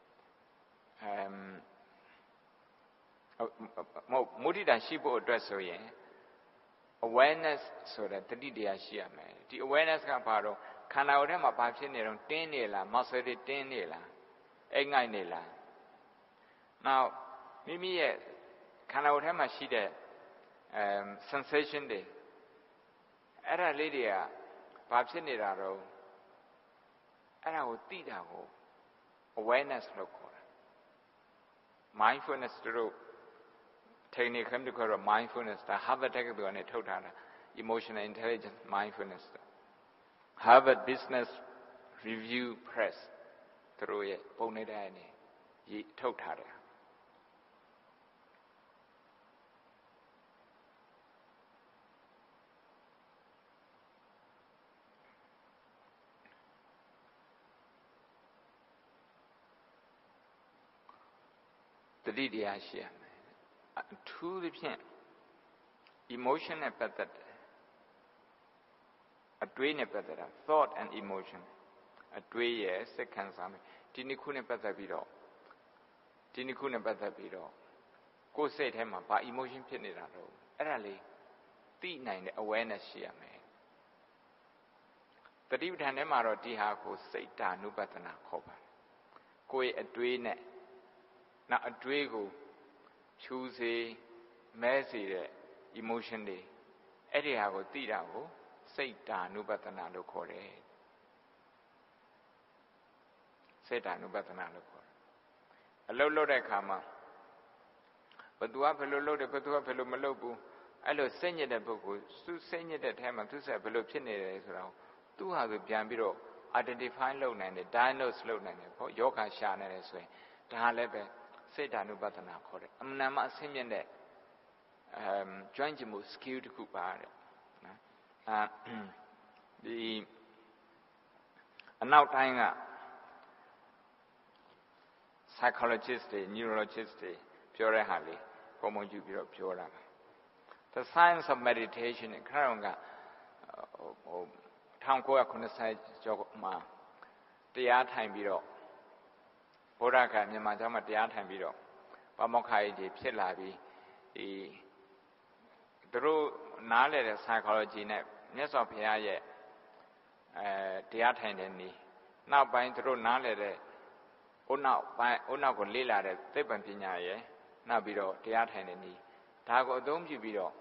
မုဒိတာရှိဖို့အတွက်ဆိုရင် awareness ဆိုတဲ့တတိတရားရှိရမယ်ဒီ awareness ကဘာတော့ခန္ဓာကိုယ်ထဲမှာဘာဖြစ်နေတော့တင်းနေလား muscle တွေတင်းနေလားအိတ်ငိုက်နေလားနောက်မိမိရဲ့ခန္ဓာကိုယ်ထဲမှာရှိတဲ့sensation တွေအဲ့ဒါလေးတွေကဘာဖြစ်နေတာတော့အဲ့ဒါကိုသိတာကို awareness လို့ခေါ်တာ mindfulness တို့ technique ခမ်းတော့ mindfulness ဒါ Harvard တက္ကသိုလ်ကနေထုတ်ထားတာ emotional intelligence mindfulness Harvard Business Review Press တို့ရဲ့ပုံနေတိုင်းနေရေးထုတ်ထားတယ်တတိတရားရှိရမယ်အထူးသဖြင့် emotion နဲ့ပတ်သက်တယ်အတွေးနဲ့ပတ်သက်တာ thought and emotion အတွေးရဲ့စိတ်ခံစားမှုဒီနှစ်ခုနဲ့ပတ်သက်ပြီးတော့ကိုယ်စိတ်ထဲမှာဘာ emotion ဖြစ်နေတာတော့အဲ့ဒါလေးသိနိုင်တဲ့ awareness ရှိရမယ်တတိပဋ္ဌာန်ထဲမှာတော့ဒီဟာကိုစိတ်ဓာနုပဒနာခေါ်ပါတယ်ကိုယ်အတွေးနဲ့နောက်အတွေးကိုဖြူစေမဲစေတဲ့ emotion တွေအဲ့ဒီဟာကိုသိတာကိုစိတ်ဓာနုပဒနာလို့ခေါ်တယ်စိတ်ဓာနုပဒနာလို့ခေါ်တယ်အလုပ်လုပ်တဲ့အခါမှာဘသူကဘယ်လိုလုပ်တယ်ဘသူကဘယ်လိုမလုပ်ဘူးအဲ့လိုစိတ်ညစ်တဲ့ပုဂ္ဂိုလ်သူစိတ်ညစ်တဲ့ထဲမှာသူဆက်ဘယ်လိုဖြစ်နေတယ်ဆိုတော့သူဟာဆိုပြန်ပြီးတော့ identify လုပ်နိုင်တယ် diagnose လုပ်နိုင်တယ်ပေါ့ယောဂရှာနေတယ်ဆိုရင်ဒါလည်းပဲစိတ်ဓာနုပဒနာခေါ်တယ်အမှန်မှအဆင့်မြင့်တဲ့ကျွမ်းကျင်မှု skill တစ်ခုပါတဲ့နော်ဒီအနောက်တိုင်းက psychologist တွေ neurologist တွေပြောတဲ့ဟာလေးပုံမှန်ယူပြီးတော့ပြောတာပါ The science of meditation ခရအောင်က1990ကျော်မှာတရားထိုင်ပြီးတော့ဘုရားကမြန်မာကျောင်းမှာတရားထိုင်ပြီးတော့ပမောက္ခကြီးတွေဖြစ်လာပြီးဒီသူတို့နားလည်တဲ့ psychology နဲ့မြတ်စွာဘုရားရဲ့တရားထိုင်တဲ့နည်းနောက်ပိုင်းသူတို့နားလည်တဲ့ဥနောက်ကိုလေ့လာတဲ့သိပ္ပံပညာရဲ့နောက်ပြီးတော့တရားထိုင်တဲ့နည်းဒါကိုအသုံးပြုပြီးတော့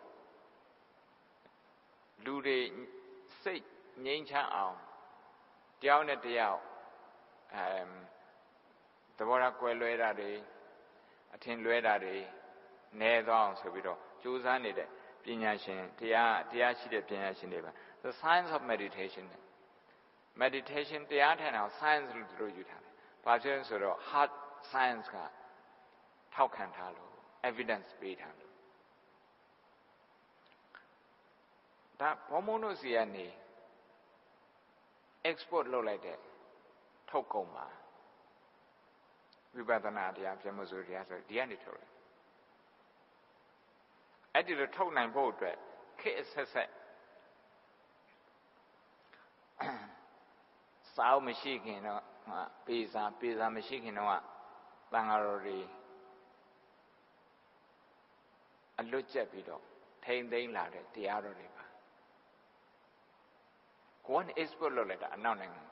လူတွေစိတ်ငြိမ်းချမ်းအောင်တယောက်နဲ့တယောက်သဘောထားကွဲလွဲတာတွေအထင်လွဲတာတွေနည်းသွားအောင်ဆိုပြီးတော့ကြိုးစားနေတဲ့ပညာရှင်တရားရှိတဲ့ပညာရှင်တွေပါ The science of meditation တရားထိုင်အောင် science လို့သူတို့ယူထားတယ်ဘာဖြစ်လဲဆိုတော့ hard science ကထောက်ခံထားလို့ evidence ပေးထားလို့ဒါဘုံဘုံတို့စီကနေ export လုပ်လိုက်တဲ့ထုတ်ကုန်ပါဝိပဿနာတရားပြမစိုးတရားဆိုဒီကနေထုတ်တယ်အဲ့ဒီလိုထုတ်နိုင်ဖို့အတွက်ခေတ်ဆက်ဆက်စာအုပ်မရှိခင်တော့ပေစာမရှိခင်တော့တန်ဃာတော်တွေအလွတ်ကျက်ပြီးတော့ထိမ့်သိမ်းလာတဲ့တရားတော်တွေပါကိုယ်က export လုပ်လိုက်တာအနောက်နိုင်ငံ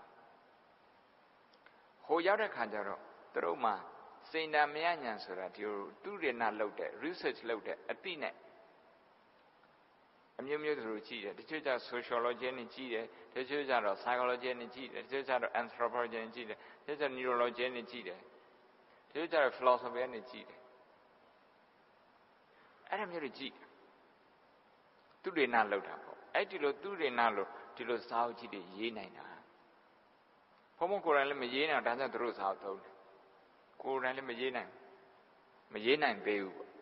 ဟိုရောက်တဲ့ခါကျတော့သူတို့မှစိန်တမယဉာဏ်ဆိုတာဒီလိုသူရဏလုပ်တဲ့ research လုပ်တဲ့အသိနဲ့အမျိုးမျိုးသူတို့ကြည့်တယ်တချို့ကျ sociology နဲ့ကြည့်တယ်တချို့ကျတော့ psychology နဲ့ကြည့်တယ်တချို့ကျတော့ anthropology နဲ့ကြည့်တယ်တချို့ကျ neurology နဲ့ကြည့်တယ်တချို့ကျတော့ philosophy နဲ့ကြည့်တယ်အဲ့ဒါမျိုးတွေကြည့်သူရဏလုပ်တာပေါ့အဲ့ဒီလိုသူရဏလို့ဒီလိုစာအုပ်ကြီးတွေရေးနိုင်တာဘုံဘုံကိုယ်တိုင်လည်းမရေးနိုင်ဒါကြောင့်သူတို့စာအုပ်သုံးတယ်ကိုယ်တိုင်လည်းမရေးနိုင်သေးဘူးပေါ့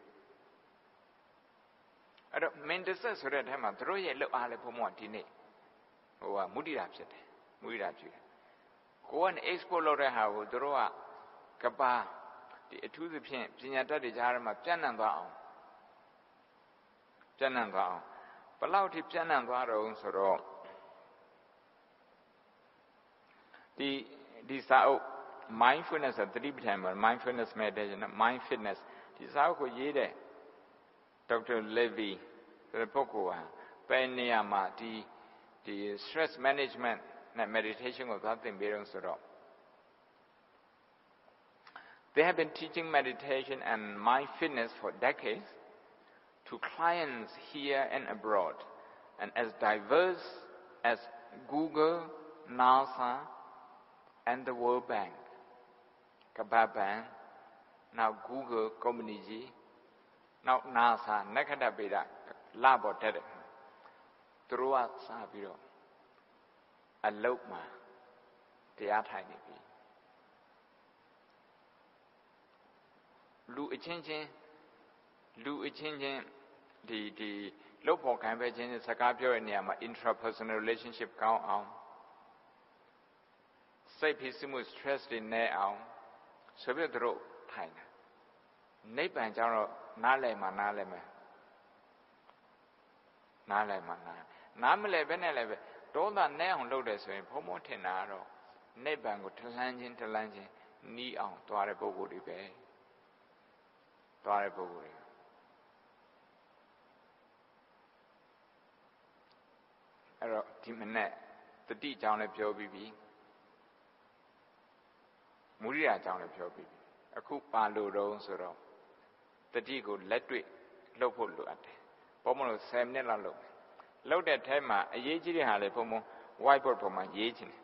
အဲ့တော့မင်းတဆက်ဆိုတဲ့အထက်မှာသူတို့ရဲ့လှုပ်အားလည်းဘုံဘုံကဒီနေ့မုဒိတာဖြစ်တယ်မုဒိတာဖြစ်တယ်ကိုယ်က export လုပ်တဲ့ဟာကိုသူတို့ကကပါဒီအထူးသဖြင့်ပညာတတ်တွေကြားထဲမှာပြန့်နှံ့သွားအောင်ဘယ်လောက်ထိပြန့်နှံ့သွားတော့ဆိုတော့ဒီစာအုပ် mindfulness သတိပဋ္ဌာန်မှာ mindfulness meditation mind fitness ဒီစာအုပ်ကိုရေးတဲ့ Dr. Levy ဆိုတဲ့ပုဂ္ဂိုလ်ဟာဘယ်နေရာမှာဒီ stress management နဲ့ meditation ကိုသွားသင်ပေးတော့ဆိုတော့ They have been teaching meditation and mindfulness for decades to clients here and abroad and as diverse as Google, NASA and the World Bank. Kababan, now Google company ji, now NASA, nakada beda, labo tere. Trua sabiro. Alokma, teathai ni bi. Lu ichinဒီလုပ်ဖို့ခံပဲချင်းစကားပြောတဲ့နေရာမှာ intrapersonal relationship ကောင်းအောင်စိတ်ဖြစ်မှု stress တွေနည်းအောင်ဆိုပြီးတော့ထိုင်တယ်နိဗ္ဗာန်ကြောင့်တော့နားလည်မယ်နားမလဲဘဲနဲ့လည်းပဲဒေါသနည်းအောင်လုပ်တယ်ဆိုရင်ဘုံဘုံထင်တာကတော့နိဗ္ဗာန်ကိုထလန်းချင်းနီးအောင်သွားတဲ့ပုဂ္ဂိုလ်တွေပဲအဲ့တော့ဒီမနေ့သတိအကြောင်းလည်းပြောပြီးပြီမုဒိတာအကြောင်းလည်းပြောပြီးပြီအခုပါလို့တော့ဆိုတော့တတိကိုလက်တွေ့လှုပ်ဖို့လိုအပ်တယ်ဘုံမလို့10မိနစ်လောက်လှုပ်တဲ့ထဲမှာအရေးကြီးတဲ့ဟာလေဘုံ whiteboard ပေါ်မှာရေးချင်တယ်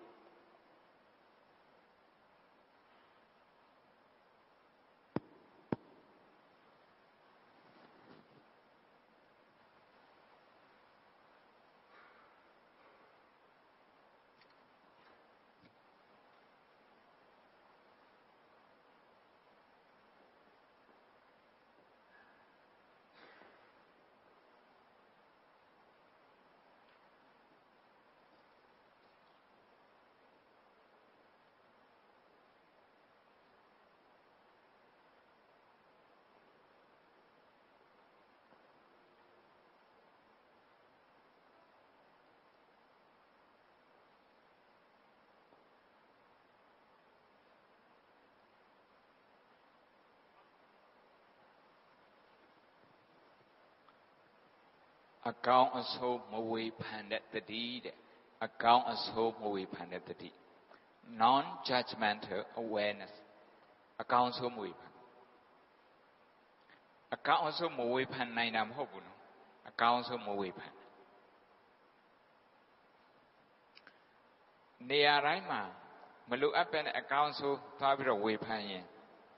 အကောင်းအဆိုးမဝေဖန်တဲ့တတိတဲ့အကောင်းအဆိုးမဝေဖန်တဲ့တတိ non judgmental awareness အကောင်းအဆိုးမဝေဖန်အကောင်းအဆိုးမဝေဖန်နိုင်တာမဟုတ်ဘူးနော်အကောင်းအဆိုးမဝေဖန်နေရာတိုင်းမှာမလိုအပ်ပဲနဲ့အကောင်းအဆိုးသွားပြီးတော့ဝေဖန်ရင်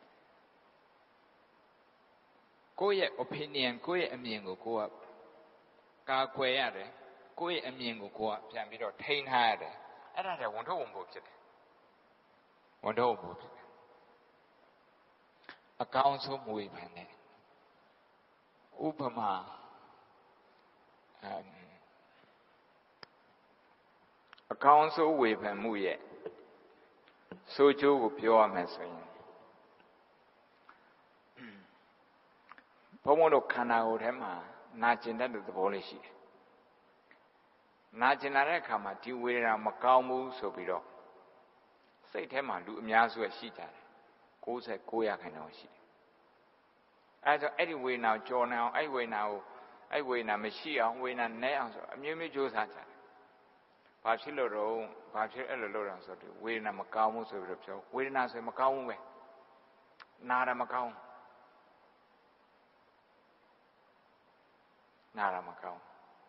ကိုယ့်ရဲ့ opinion ကိုယ့်ရဲ့အမြင်ကိုကိုယ်ကကာကွယ်ရတယ်ကိုယ့်ရဲ့အမြင်ကိုကိုယ်ကပြန်ပြီးတော့ထိန်းထားရတယ်အဲ့ဒါတွေဝန်ထုတ်ဝန်ပို့ဖြစ်တယ်ဝန်ထုတ်ဝန်ပို့ဖြစ်တယ်အကောင်းဆုံးမဝေဖန်တယ်ဥပမာအကောင်းဆုံးဝေဖန်မှုရဲ့ဆိုးကျိုးကိုပြောရမယ်ဆိုရင်ဘုံဘုံတို့ခန္ဓာကိုယ်ထဲမှာနာကျင်တတ်တဲ့သဘောလေးရှိတယ်။နာကျင်လာတဲ့အခါမှာဒီဝေဒနာမကောင်းဘူးဆိုပြီးတော့စိတ်ထဲမှာလူအများစုရှိကြတယ်။69%ရှိတယ်။အဲဒါဆိုအဲ့ဒီဝေဒနာကိုကြော်နေအောင်အဲ့ဝေဒနာမရှိအောင်ဝေဒနာနည်းအောင်ဆိုအမျိုးမျိုးကြိုးစားကြတယ်။ဘာဖြစ်လို့တော့ဘာဖြစ်အဲ့လိုလုပ်တာဆိုတော့ဝေဒနာမကောင်းဘူးဆိုပြီးတော့ပြောဝေဒနာဆိုမကောင်းဘူးပဲ။နာတာမကောင်းနာတာမကောင်း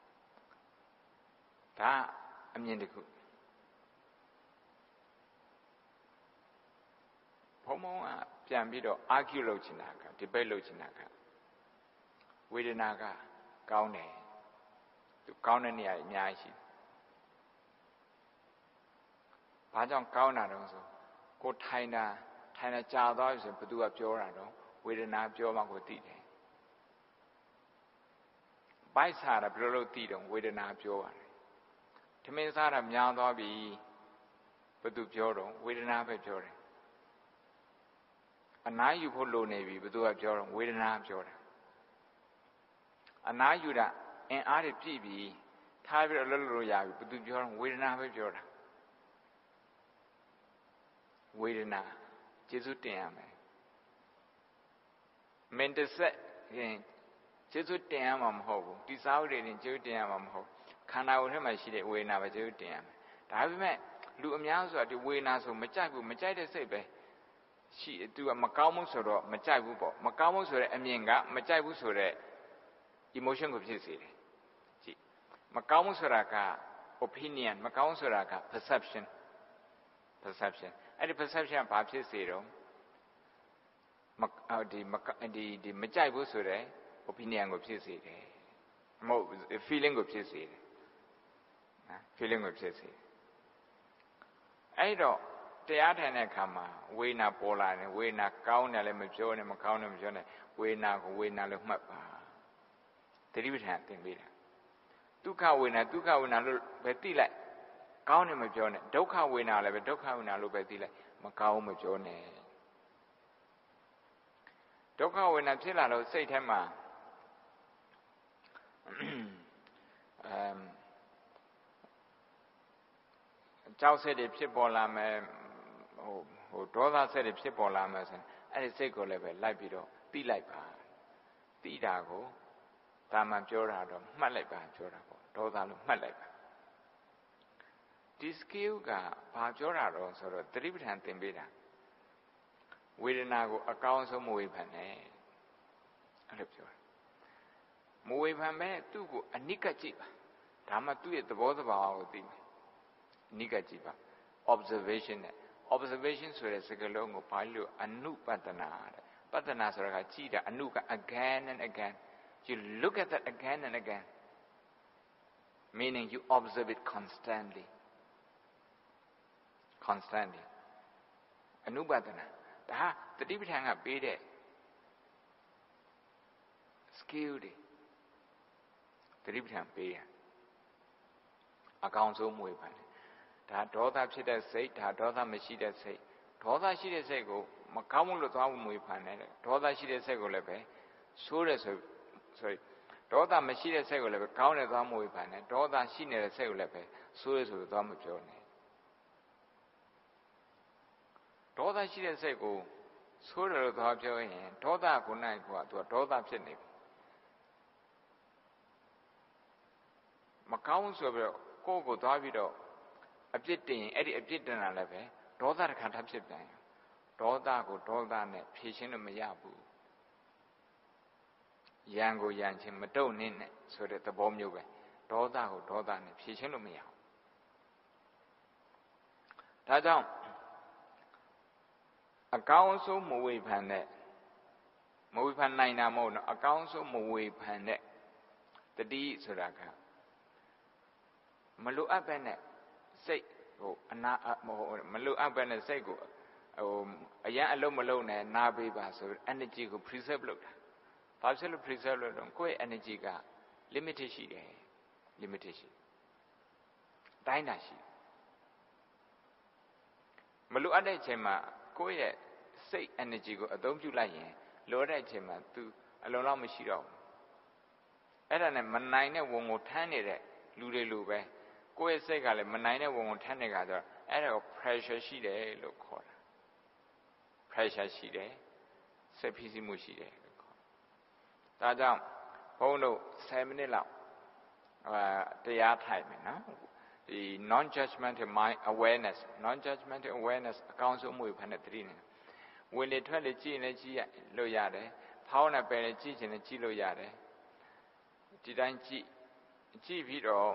ဒါအမြင်တစ်ခုဘုံဘုံကပြန်ပြီးတော့ argue လုပ်ချင်တာက debate လုပ်ချင်တာကဝေဒနာကကောင်းတယ်သူကောင်းတဲ့နေရာအများကြီးရှိတယ်ဘာကြောင့်ကောင်းတာတော့ဆိုကိုထိုင်တာကြာသွားပြီဆိုဘယ်သူကပြောတာတော့ဝေဒနာပြောမှကိုသိတယ်ဘိုက်စားတာဘယ်လိုလုပ်သိတော့ဝေဒနာပြောပါတယ်ထမင်းစားတာများသွားပြီဘယ်သူပြောတော့ဝေဒနာပဲပြောတယ်အနားယူဖို့လိုနေပြီဘယ်သူကပြောတော့ဝေဒနာပြောတာအနားယူတာအင်အားတွေပြည့်ပြီထားပြီးတော့လှုပ်လို့ရပြီဘယ်သူပြောတော့ဝေဒနာပဲပြောတာဝေဒနာကျေစုတင်ရမယ်မင်တဆက်ရင်ကျေစုတင်ရမှာမဟုတ်ဘူးတိစားဥတွေတင်ကျေစုတင်ရမှာမဟုတ်ခန္ဓာကိုယ်ထဲမှာရှိတဲ့ဝေဒနာပဲကျေစုတင်ရမယ်ဒါပေမဲ့လူအများဆိုတာဒီဝေဒနာဆိုမကြိုက်ဘူးမကြိုက်တဲ့စိတ်ပဲရှိသူကမကောင်းဘူးဆိုတော့မကြိုက်ဘူးပေါ့မကောင်းဘူးဆိုတဲ့အမြင်ကမကြိုက်ဘူးဆိုတဲ့ emotion ကိုဖြစ်စေတယ်ကြည့်မကောင်းဘူးဆိုတာက opinion မကောင်းဆိုတာက perception အဲ့ဒီ perception ကဘာဖြစ်စေတော့ဒီမကြိုက်ဘူးဆိုတဲ့ opinion ကိုဖြစ်စေတယ်မဟုတ် feeling ကိုဖြစ်စေတယ်နော် feeling ကိုဖြစ်စေတယ်အဲ့တော့တရားထိုင်တဲ့အခါမှာဝေဒနာပေါ်လာတယ်ဝေဒနာကောင်းတယ်လည်းမပြောနဲ့မကောင်းတယ်မပြောနဲ့ဝေဒနာကိုဝေဒနာလို့မှတ်ပါသတိပဋ္ဌာန်သင်ပေးတာဒုက္ခဝေဒနာလို့ပဲသိလိုက်ကောင်းတယ်မပြောနဲ့ဒုက္ခဝေဒနာလည်းပဲဒုက္ခဝေဒနာလို့ပဲသိလိုက်မကောင်းမပြောနဲ့ဒုက္ခဝေဒနာဖြစ်လာတော့စိတ်ထဲမှာကြောက်စိတ်တွေဖြစ်ပေါ်လာမယ်ဟိုဒေါသစိတ်တွေဖြစ်ပေါ်လာမယ်ဆိုရင်အဲ့ဒီစိတ်ကိုလည်းပဲလိုက်ပြီးတော့သိလိုက်ပါသိတာကိုတာမန်ပြောတာတော့မှတ်လိုက်ပါပြောတာပေါ့ဒေါသလို့မှတ်လိုက်ပါဒီ skill ကဘာပြောတာတော့ဆိုတော့သတိပဋ္ဌာန်သင်ပေးတာဝေဒနာကိုအကောင်းဆုံးမဝေဖန်နဲ့အဲ့လိုပြောတာမဝေဖန်မဲ့သူ့ကိုအနိကကြည့်ပါဒါမှသူ့ရဲ့သဘောတဘာဝကိုသိမယ်အနိကကြည့်ပါ observation နဲ့ observation ဆိုတဲ့စကားလုံးကိုဘာလို့အနုပတ္တနာတဲ့ပတ္တနာဆိုတာကကြည့်တာအနုက again and again you look at that again and again meaning you observe it constantly အနုပတ္တနာဒါသတိပဋ္ဌာန်ကပေးတဲ့ skill တွေသတိပဋ္ဌာန်ပေးရအကောင်းဆုံးမွေးပါလေဒါဒေါသဖြစ်တဲ့စိတ်ဒါဒေါသမရှိတဲ့စိတ်ဒေါသရှိတဲ့စိတ်ကိုမကောင်းဘူးလို့သွားဖို့မွေးဖန်တယ်ဒေါသရှိတဲ့စိတ်ကိုလည်းပဲဆိုးတယ်ဆိုဒေါသမရှိတဲ့စိတ်ကိုလည်းပဲကောင်းတယ်သွားမွေးဖန်တယ်ဒေါသရှိနေတဲ့စိတ်ကိုလည်းပဲဆိုးတယ်ဆိုလို့သွားမပြောနဲ့ဒေါသရှိတဲ့စိတ်ကိုဆိုးတယ်လို့သွားပြောရင်ဒေါသကိုနိုင်ကသူကဒေါသဖြစ်နေပြီမကောင်းဆိုပြီးတော့ကိုယ့်ကိုသွားပြီးတော့အပြစ်တင်ရင်အဲ့ဒီအပြစ်တင်တာလည်းပဲဒေါသတစ်ခါထပ်ဖြစ်ပြန်ဒေါသကိုဒေါသနဲ့ဖြေရှင်းလို့မရဘူးရန်ကိုရန်ချင်းမတုံ့နှင်းနဲ့ဆိုတဲ့သဘောမျိုးပဲဒေါသကိုဒေါသနဲ့ဖြေရှင်းလို့မရဘူးဒါကြောင့်အကောင်းဆုံးမဝေဖန်တဲ့မဝေဖန်နိုင်တာမဟုတ်တော့အကောင်းဆုံးမဝေဖန်တဲ့တတိဆိုတာကမလိုအပ်ပဲနဲ့စိတ်ဟိုအနာမလိုအပ်ပဲနဲ့စိတ်ကိုဟိုအရန်အလုံးမလုံးနဲ့နားပေးပါဆို energy ကို preserve လုပ်တာဘာဖြစ်လို့ preserve လုပ်တော့ကိုယ့်ရဲ့ energy က limited ရှိတယ် limited ရှိတိုင်းတာရှိမလိုအပ်တဲ့အချိန်မှာကိုယ့်ရဲ့စိတ် energy ကိုအသုံးပြုလိုက်ရင်လိုတဲ့အချိန်မှာ तू အလုံးလောက်မရှိတော့ဘူးအဲ့ဒါနဲ့မနိုင်တဲ့ဝန်ကိုထမ်းနေတဲ့လူတွေလိုပဲကိုယ့်ရဲ့စိတ်ကလည်းမနိုင်တဲ့ဝန်ကိုထမ်းနေကြတော့အဲ့ဒါကို pressure ရှိတယ်လို့ခေါ်တာ pressure ရှိတယ်စိတ်ဖိစီးမှုရှိတယ်လို့ခေါ်ဒါကြောင့်ဘုန်းတို့10မိနစ်လောက်တရားထိုင်မယ်နော်ဒီ non judgmental mind awareness non judgmental awareness အကောင်းဆုံးမှုဖန်တဲ့သတိနဲ့ဝင်လေထွက်လေကြည့်ရင်လည်းကြည့်လို့ရတယ်ဖောင်းနေပယ်လေကြည့်ချင်လည်းကြည့်လို့ရတယ်ဒီတိုင်းကြည့်ပြီးတော့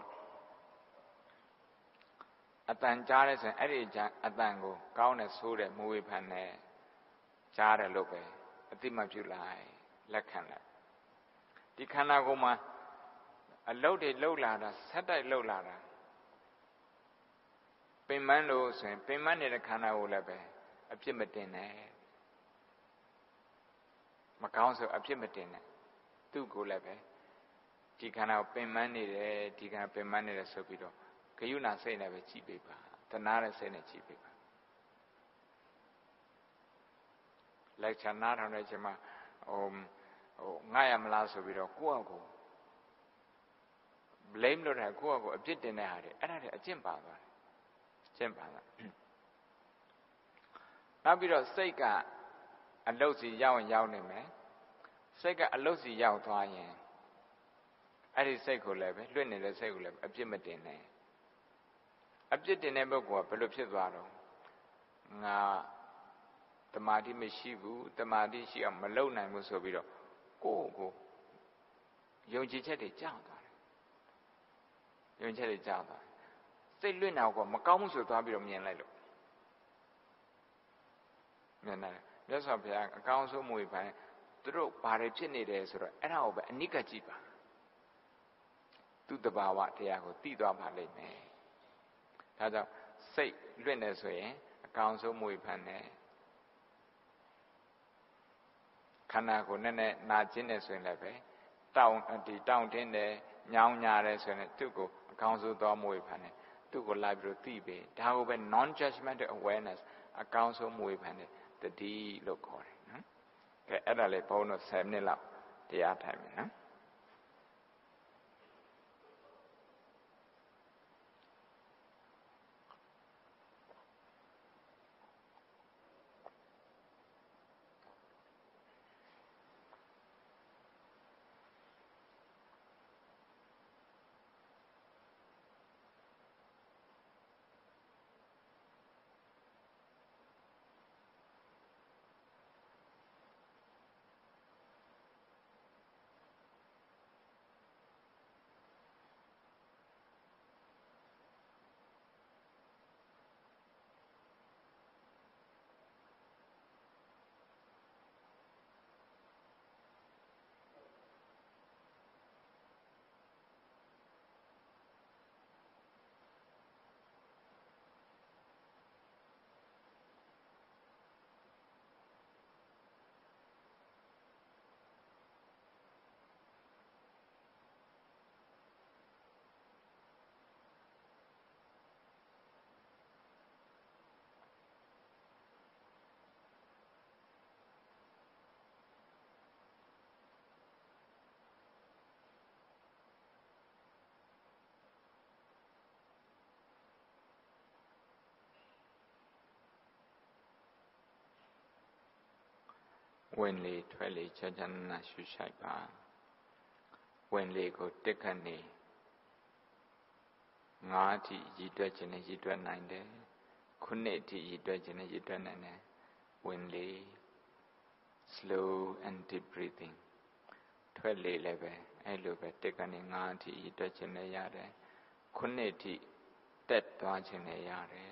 အတန်ကြားရဲဆိုရင်အဲ့ဒီအတန်ကိုကောင်းတယ်ဆိုးတယ်မဝေဖန်နဲ့ကြားတယ်လို့ပဲအတိမပြုလိုက်လက်ခံလိုက်ဒီခန္ဓာကိုယ်မှာအလုတ်တွေလှုပ်လာတာဆက်တိုက်လှုပ်လာတာပင်မလို့ဆိုရင်ပင်မနေတဲ့ခန္ဓာကိုယ်လည်းပဲအပြစ်မတင်နဲ့မကောင်းဆိုအပြစ်မတင်နဲ့သူ့ကိုယ်လည်းပဲဒီခန္ဓာကိုပင်မနေတယ်ဒီခန္ဓာပင်မနေတယ်ဆိုပြီးတော့ဂယုဏစိတ်နဲ့ပဲကြည့်ပေးပါတဏှာတဲ့စိတ်နဲ့ကြည့်ပေးပါလက်ချနာထောင်တဲ့အချိန်မှာငှားရမလားဆိုပြီးတော့ကိုယ့်အကို blame လုပ်တဲ့ကိုယ့်အကိုအပြစ်တင်တဲ့ဟာတွေအဲ့ဒါတွေအကျင့်ပါသွားတယ်ကျင့်ပါလားနောက်ပြီးတော့စိတ်ကအလုတ်စီရောက်နေမယ်စိတ်ကအလုတ်စီရောက်သွားရင်အဲ့ဒီစိတ်ကိုလည်းပဲလွတ်နေတဲ့စိတ်ကိုလည်းအပြစ်မတင်နဲ့အပြစ်တင်တဲ့ပုဂ္ဂိုလ်ကဘယ်လိုဖြစ်သွားတော့ငါတမာတိမရှိဘူးတမာတိရှိအောင်မလုပ်နိုင်ဘူးဆိုပြီးတော့ကိုယ့်ကိုယုံကြည်ချက်တွေကြောက်သွားတယ်ယုံကြည်ချက်တွေကြောက်သွားစိတ်လွတ်နေတော့မကောင်းမှုဆိုသွားပြီးတော့မြင်လိုက်လို့မြင်တယ်မြတ်စွာဘုရားအကောင်းဆုံးမွေပိုင်းသူတို့ဘာတွေဖြစ်နေတယ်ဆိုတော့အဲ့ဒါကိုပဲအနိကကြည့်ပါသူ့တဘာဝတရားကိုသိသွားပါလိမ့်မယ်ဒါကြောင့်စိတ်လွတ်နေဆိုရင်အကောင်းဆုံးမွေဖန်တယ်ခန္ဓာကိုယ်နဲ့နာကျင်နေဆိုရင်လည်းပဲတောင့်တင်းတယ်ညောင်းညာတယ်ဆိုရင်သူ့ကိုအကောင်းဆုံးသောမွေဖန်တယ်သူ့ကိုလိုက်ပြီးတော့သိပေဒါကိုပဲ non judgmental awareness အကောင်းဆုံးမွေဖန်တယ်တတိလို့ခေါ်တယ်နော်ကဲအဲ့ဒါလေးဘုန်းတော်10မိနစ်လောက်တရားထိုင်မယ်နော်ဝင်လေထွက်လေချာချာနာနာရှုရှိုက်ပါဝင်လေကိုတက်ခတ်နေ9ထိရည်တွက်ခြင်းနဲ့ရည်တွက်နိုင်တယ်9ထိရည်တွက်ခြင်းနဲ့ရည်တွက်နိုင်တယ်ဝင်လေ slow and deep breathing ထွက်လေလည်းပဲအဲ့လိုပဲတက်ကနေ9ထိရည်တွက်ခြင်းနဲ့ရတယ်9ထိတက်သွားခြင်းနဲ့ရတယ်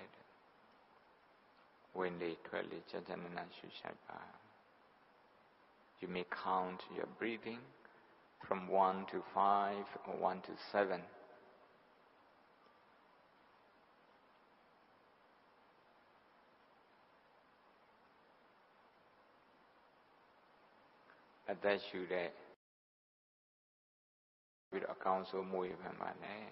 ဝင်လေထွက်လေချာချာနာနာရှုရှိုက်ပါ You may count your breathing from 1 to 5 or 1 to 7. At that should be the account so more even man.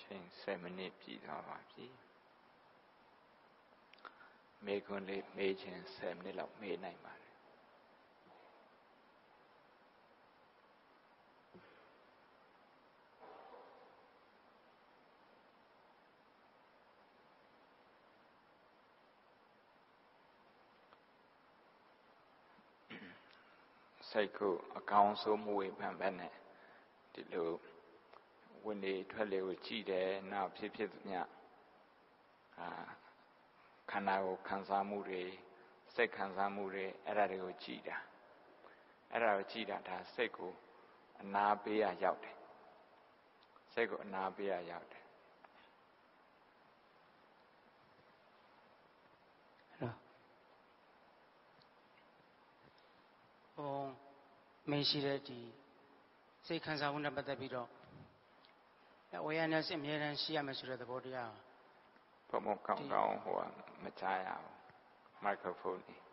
ချိန်7 မိနစ်ပြည့်သွားပါပြီမေခွန်းလေးမေးခြင်း7 မိနစ်လောက်မေးနိုင်ပါတယ်စိတ်ကိုအကောင်းဆုံးမဝေဖန်ပဲနဲ့ဒီလိုဝင်နေထွက်လေကိုကြည့်တယ်နောက်ဖြစ်ဖြစ်မြတ်ခန္ဓာကိုခံစားမှုတွေစိတ်ခံစားမှုတွေအဲ့ဒါတွေကိုကြည့်တာအဲ့ဒါကိုကြည့်တာဒါစိတ်ကိုအနာပေးရရောက်တယ်စိတ်ကိုအနာပေးရရောက်တယ်
မရှိတဲ့ဒီစိတ်ခံစားမှုနဲ့ပတ်သက်ပြီးတော့awareness အမြဲတမ်းရှိရမယ်ဆိုတဲ့သဘောတရား
ဘုံကောင်းကောင်းဟိုမချရအောင်မိုက်ခရိုဖုန်းဒီ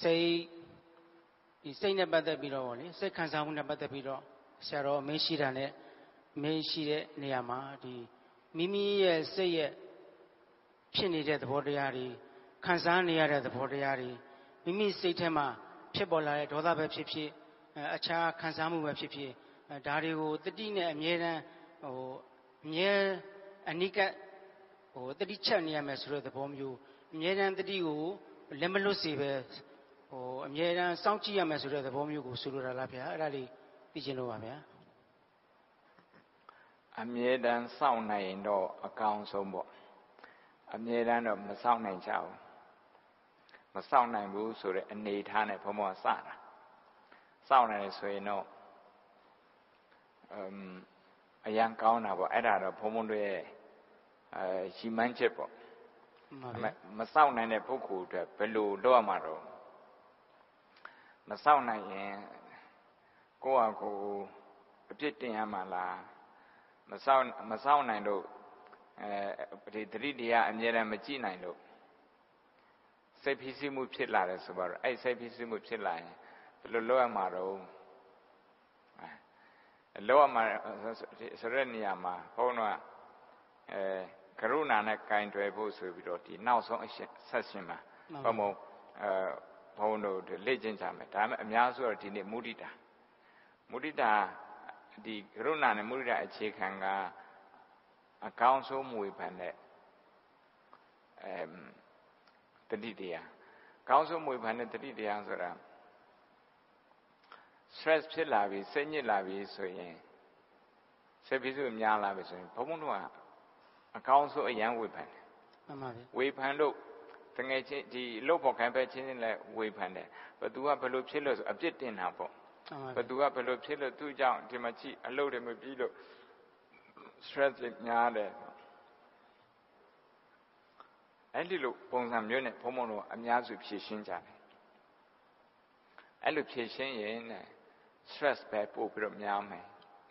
စိတ်နဲ့ပတ်သက်ပြီးတော့ဗောလေစိတ်ခံစားမှုနဲ့ပတ်သက်ပြီးတော့ဆရာတော်မရှိတာနဲ့မရှိတဲ့နေရာမှာဒီမိမိရဲ့စိတ်ရဲ့ဖြစ်နေတဲ့သဘောတရားတွေခံစားနေရတဲ့သဘောတရားတွေမိမိစိတ်ထဲမှာဖြစ်ပေါ်လာတဲ့ဒေါသပဲဖြစ်ဖြစ်အခြားခံစားမှုပဲဖြစ်ဖြစ်ဒါတွေကိုတတိနဲ့အမြဲတမ်းအမြဲအနိကတတိချက်နေရမယ်ဆိုတဲ့သဘောမျိုးအမြဲတမ်းတတိကိုလက်မလွတ်စေပဲအမြဲတမ်းစောင့်ကြည့်ရမယ်ဆိုတဲ့သဘောမျိုးကိုဆိုလိုတာလားဗျာအဲ့ဒါလေးသိချင်လို့ပါဗျာ
အမြဲတမ်းစောင့်နိုင်ရင်တော့အကောင်းဆုံးပေါ့အမြဲတမ်းတော့မစောင့်နိုင်ကြဘူးမစောင့်နိုင်ဘူးဆိုတဲ့အနေထားနဲ့ဘုံဘစတာစောင့်နိုင်ဆိုရင်တော့အရန်ကောင်းတာပေါ့အဲ့ဒါတော့ဘုံဘတို့ရဲ့ရှိမှန်းချက်ပေါ့မစောင့်နိုင်တဲ့ပုဂ္ဂိုလ်အတွက်ဘယ်လိုလုပ်ရမှာတော့မစောင့်နိုင်ရင်ကိုယ့်ဟာကိုယ်အပြစ်တင်ရမှာလားမစောင့်နိုင်လို့ဒီတတိတရားအမြဲတမ်းမကြည့်နိုင်လို့စိတ်ဖြစ်စီမှုဖြစ်လာတယ်ဆိုတော့အဲ့စိတ်ဖြစ်စီမှုဖြစ်လာရင်ဘယ်လိုလုပ်ရမှာတော့လောကမှာဆိုတဲ့နေရာမှာဘုန်းတော်ကရုဏာနဲ့ကင်တွယ်ဖို့ဆိုပြီးတော့ဒီနောက်ဆုံးဆက်ရှင်မှာဘုံဘုံတို့လေ့ကျင့်ကြမယ်ဒါပေမဲ့အများစုတော့ဒီနေ့မုဒိတာဒီကရုဏာနဲ့မုဒိတာအခြေခံကအကောင်းဆုံးမွေဖန်တဲ့တတိတရားကောင်းဆုံးမွေဖန်တဲ့တတိတရားဆိုတာstress ဖြစ်လာပြီစိတ်ညစ်လာပြီဆိုရင်စိတ်ဖိစုများလာပြီဆိုရင်ဘုံဘုံတို့ကအကောင်းဆုံးအရန်ဝေဖန်တယ်
မှန်ပါဗျာ
ဝေဖန်လို့တကယ်ချင်းဒီလုတ်ဖို့ခံပဲချင်းချင်းလည်းဝေဖန်တယ်ဘသူကဘယ်လိုဖြစ်လို့ဆိုအပြစ်တင်တာပေါ့ဘသူကဘယ်လိုဖြစ်လို့သူ့ကြောင့်ဒီမှာကြည့်အလုပ်တွေမပြီးလို့ stress များတယ်အဲ့ဒီလိုပုံစံမျိုးနဲ့ဘုံဘုံတို့အများစုဖြည့်ရှင်းကြတယ်အဲ့လိုဖြည့်ရှင်းရင်stress ပဲပို့ပြီးတော့များမယ်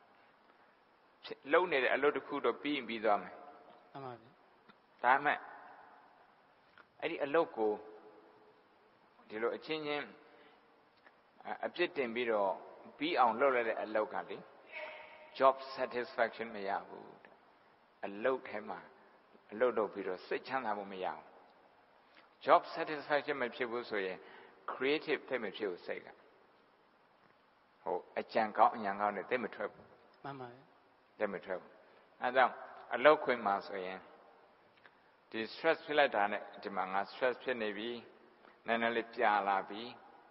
လုံနေတဲ့အလုပ်တစ်ခုတော့ပြီးသွားမယ်
မှန်ပါဗျာ
ဒါမှအဲ့ဒီအလုပ်ကိုဒီလိုအချင်းချင်းအပြစ်တင်ပြီးတော့ပြီးအောင်လုပ်ရတဲ့အလုပ်ကလေ job satisfaction မရဘူးအလုပ်ထဲမှာအလုပ်လုပ်ပြီးတော့စိတ်ချမ်းသာမှုမရဘူး job satisfaction မဖြစ်ဘူးဆိုရင် creative သိမဖြစ်ဘူးစိတ်ကအကြံကောင်းအဉာဏ်ကောင်းနဲ့သိမထွက်ဘူး
မှန်ပါဗျာ
သိမထွက်ဘူးအဲဒါကြောင့်အလုပ်ခွင်မှာဆိုရင်ဒီ stress ဖြစ်လိုက်တာနဲ့ဒီမှာငါ stress ဖြစ်နေပြီနည်းနည်းလေးပြာလာပြီ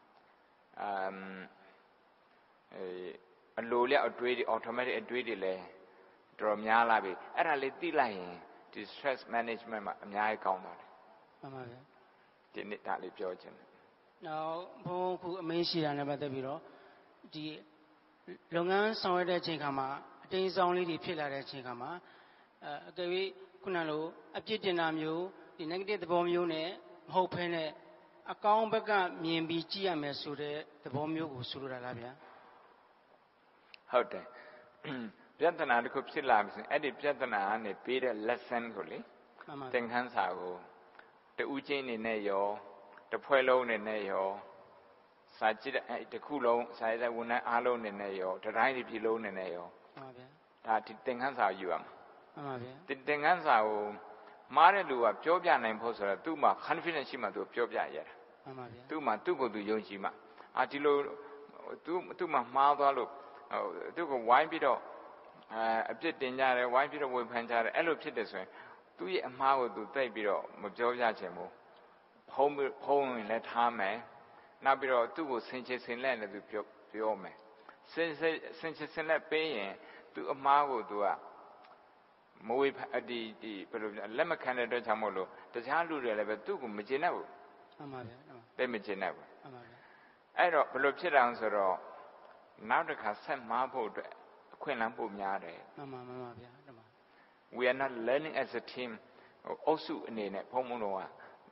အလိုလျောက်အတွေးတွေ automatic အတွေးတွေလည်းတော်များလာပြီအဲ့ဒါလေးသိလိုက်ရင်ဒီ stress management မှာအများကြီးကောင်းပါတယ်
မှန်ပါဗျာ
ဒီနေ့ဒါလေးပြောချင်တယ်
နောက်ဘုံခုအမင်းရှိတာနဲ့ပတ်သက်ပြီးတော့ဒီလုပ်ငန်းဆောင်ရွက်တဲ့အချိန်ခါမှာအတင်းဆောင်လေးတွေဖြစ်လာတဲ့အချိန်ခါမှာအကယ်၍ခုနလိုအပြစ်တင်တာမျိုးဒီ negative သဘောမျိုးနဲ့မဟုတ်ဘဲနဲ့အကောင်းဘက်ကမြင်ပြီးကြည့်ရမယ်ဆိုတဲ့သဘောမျိုးကိုဆိုလိုတာလားဗျာ
ဟုတ်တယ်ပြဿနာတစ်ခုဖြစ်လာပြီဆိုရင်အဲ့ဒီပြဿနာကနေပေးတဲ့ lesson ကိုလေသင်ခန်းစာကိုတူးချင်းနေနဲ့ရောတစ်ဖွဲ့လုံးနေနဲ့ရောစာကြည့်တဲ့တစ်ခုလုံးစာရေးတဲ့ဝန်ထမ်းအားလုံးနေနဲ့ရောတတိုင်းတစ်ပြည်လုံးနေနဲ့ရော
ဟုတ်ပါဗျာ
ဒါဒီသင်ခန်းစာယူရမှာ
မှန်ပါဗျာ
သင်ခန်းစာကိုမှားတဲ့လူကပြောပြနိုင်ဖို့ဆိုတော့သူ့မှာ confidence ရှိမှသူပြောပြရတာ
မှန်ပါဗျာ
သူ့မှာသူ့ကိုယ်သူယုံကြည်မှဒီလိုသူ့မှာမှားသွားလို့သူ့ကိုဝိုင်းပြီးတော့အပြစ်တင်ကြတယ်ဝိုင်းပြီးတော့ဝေဖန်ကြတယ်အဲ့လိုဖြစ်တယ်ဆိုရင်သူ့ရဲ့အမှားကိုသူသိပြီးတော့မပြောပြချင်ဘူးဖုံးရင်လည်းထားမယ်နောက်ပြီးတော့သူ့ကိုဆင်ချင်ဆင်လက်လည်းသူပြောမယ်ဆင်ချင်ဆင်လက်ပေးရင်သူ့အမှားကိုသူကမဝေဖန်ဒီဘယ်လိုလက်မခံတဲ့အတွက်ကြောင့်မို့လို့တခြားလူတွေလည်းပဲသူ့ကိုမကျေနပ်ဘူး
မှန်ပါဗျာ
သိမကျေနပ်ဘူး
မှန်ပါဗျာ
အဲ့တော့ဘယ်လိုဖြစ်တာလဲဆိုတော့နောက်တစ်ခါဆက်မှားဖို့အတွက်အခွင့်အလမ်းပိုများတယ်
မှန်ပါဗျာ
we are not learning as a team အုပ်စုအနေနဲ့ဘုံဘုံတော့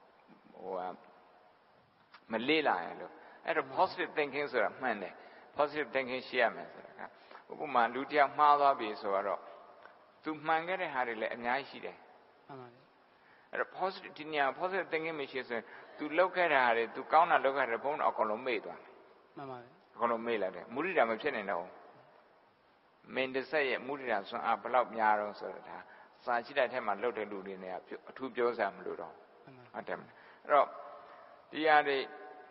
မလေးလာရလို့အဲ့တော့ positive thinking ဆိုတာမှန်တယ် positive thinking ရှိရမယ်ဆိုတာကဥပမာလူတစ်ယောက်မှားသွားပြီဆိုတော့သူမှန်ခဲ့တဲ့ဟာတွေလည်းအများကြီးရှိတယ်
မှန်ပါဗျာ
အဲ့တော့ positive ဒီနေရာ positive thinking မရှိဆိုရင် तू လောက်ခဲ့တာတွေ तू ကောင်းတာလောက်ခဲ့တယ်ဘုံတော့အကုန်လုံးမေ့သွားတယ်
မှန်ပါဗျာ
အကုန်လုံးမေ့လိုက်တယ်မုဒိတာမဖြစ်နိုင်တော့မင်းတစ်ဆက်ရဲ့မုဒိတာဆွမ်းအားဘယ်လောက်များတော့ဆိုတော့ဒါစာရှိတဲ့ထဲမှာလှုပ်တဲ့လူတွေနဲ့အထူးပြောစရာမလိုတော့ဟုတ်တယ်အဲ့တော့ဒီဟာတွေ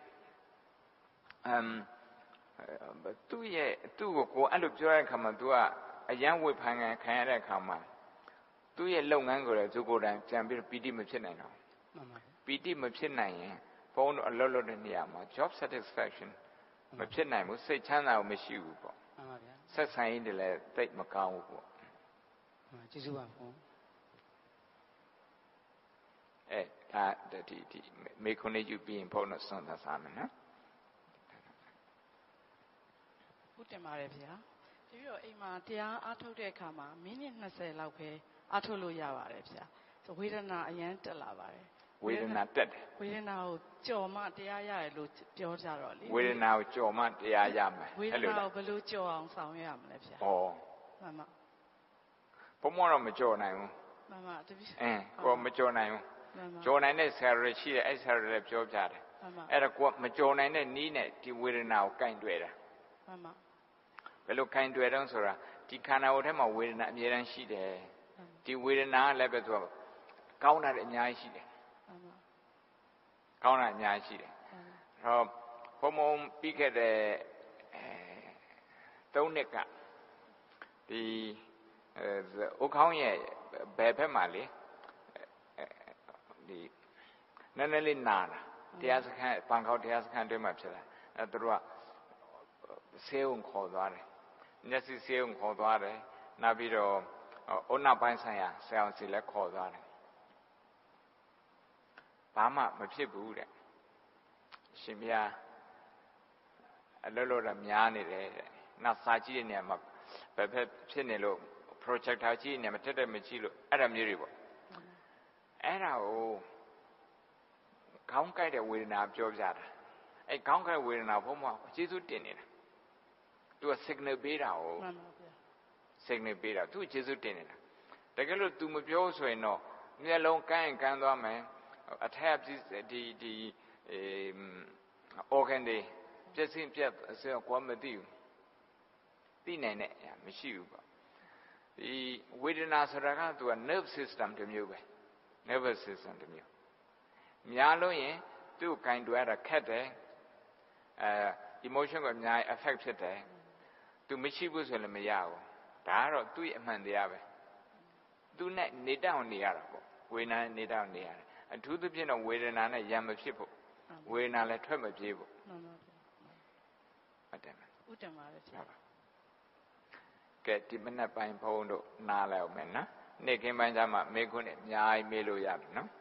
သူ့ကိုအဲ့လိုပြောတဲ့အခါမှာ तू ကအယံဝေဖန်ခံရတဲ့အခါမှာသူ့ရဲ့လုပ်ငန်းကိုလည်းသူကိုယ်တိုင်ကြံပြီးပီတိမဖြစ်နိုင်တော့
မှန်ပါဗျာ
ပီတိမဖြစ်နိုင်ရင်ဘုန်းတို့အလုပ်လုပ်တဲ့နေရာမှာ job satisfaction မဖြစ်နိုင်ဘူးစိတ်ချမ်းသာကိုမရှိဘူးပေါ့
မှန်ပါဗျာ
ဆက်ဆံရေးတွေလည်းသိပ်မကောင်းဘူးပေါ့
ကျေးဇူးပါဘုန်း
ဒါဒီမေခွန်းလေးယူပြီးရင်ဘုန်းတို့ဆွမ်းသာစားမယ်နော်
ဟုတ်တယ်ပါတယ်ဗျာပြီးတော့အိမ်မှာတရားအားထုတ်တဲ့အခါမှာမိနစ်20လောက်ပဲအားထုတ်လို့ရပါတယ်ဗျာဝေဒနာအရင်တက်လာပါတယ်
ဝေဒနာတက်တယ်
ဝေဒနာကိုကြော်မှတရားရတယ်လို့ပြောကြတော့လေ
ဝေဒနာကိုကြော်မှတရားရမယ်
ဝေဒနာကိုဘယ်လိုကြော်အောင်ဆောင်ရွက်ရမလဲဗျာ
ဩ
မှန်ပါ
ဘုံမတော့မကြော်နိုင်ဘူး
မှန်ပါတပည့်
ကိုမကြော်နိုင်ဘူး
မှန်ပါ
ကြော်နိုင်တဲ့ဆရာတွေရှိတယ်အဲ့ဆရာတွေလည်းပြောပြတယ်
မှန်ပါ
အဲ့ဒါကိုမကြော်နိုင်တဲ့နီးနဲ့ဒီဝေဒနာကိုကင်တွယ်တာ
မှန်ပါ
ဘယ်လိုကင်တွယ်တော့ဆိုတာဒီခန္ဓာကိုယ်ထဲမှာဝေဒနာအများတန်းရှိတယ်ဒီဝေဒနာကလည်းပဲသူကကောင်းတာလည်းအများကြီးရှိတယ်
မှန်ပါ
ကောင်းတာအများကြီးရှိတယ်အဲ့တော့ဘုံပြီးခဲ့တဲ့3နှစ်ကဒီဥခေါင်းရဲ့ဘယ်ဘက်မှာလေဒီနည်းနည်းလေးနာတာတရားစခန်းပန်ခေါတရားစခန်းတွင်းမှာဖြစ်လာအဲ့သူတို့ကဆေးုံခေါ်သွားတယ်မျက်စိဆေးုံခေါ်သွားတယ်နောက်ပြီးတော့ဩနာပိုင်းဆိုင်ရာဆရာဝန်စီလည်းခေါ်သွားတယ်ဘာမှမဖြစ်ဘူးတဲ့ရှင်ဘုရားအလုပ်လုပ်တာများနေတယ်တဲ့နောက်စာကြည့်တဲ့နေရာမှာဘယ်ဖက်ဖြစ်နေလို့ projector ကြည့်နေမှာတက်တက်မကြည့်လို့အဲ့ဒါမျိုးတွေပေါ့အဲ့ဒါကိုခေါင်းကိုက်တဲ့ဝေဒနာပြောပြတာအဲ့ခေါင်းကိုက်ဝေဒနာဘုံမှာကျေးဇူးတင်နေတာသူက signal ပေးတာကို
မှန်ပါဗျာ
signal ပေးတာသူကျေးဇူးတင်နေတာတကယ်လို့ तू မပြောဆိုရင်တော့မျက်လုံးကန်းရင်ကန်းသွားမယ်အထက်ဒီ organ တွေပြည့်စင်ပြတ်ဆိုတော့ကိုယ်မသိဘူးသိနိုင်တဲ့အရာမရှိဘူးပေါ့ဒီဝေဒနာဆိုတာက तू က nerve system တစ်မျိုးပဲ nervous system တစ်မျိုးများလို့ရင်သူ့ကိုင်တွယ်ရတာခက်တယ်emotion ကအများကြီး affect ဖြစ်တယ် तू မရှိဘူးဆိုလည်းမရဘူးဒါကတော့သူ့ရဲ့အမှန်တရားပဲသူနဲ့နေတောင်နေရတာပေါ့ဝေဒနာနေတောင်နေရတယ်အထူးသဖြင့်တော့ဝေဒနာနဲ့ရံမဖြစ်ဖို့ဝေဒနာလည်းထွက်မပြေးဖို့
မှန်ပါဗျာ
ဟုတ်တယ်မ
ဥတ္တမပဲဗျာ
ကဲဒီမနေ့ပိုင်းဘုန်းတို့နားလဲအောင်မယ်နော်နေ့ခင်းပိုင်းကျမှမေခွန်းနဲ့အများကြီးမေးလို့ရပြီနော်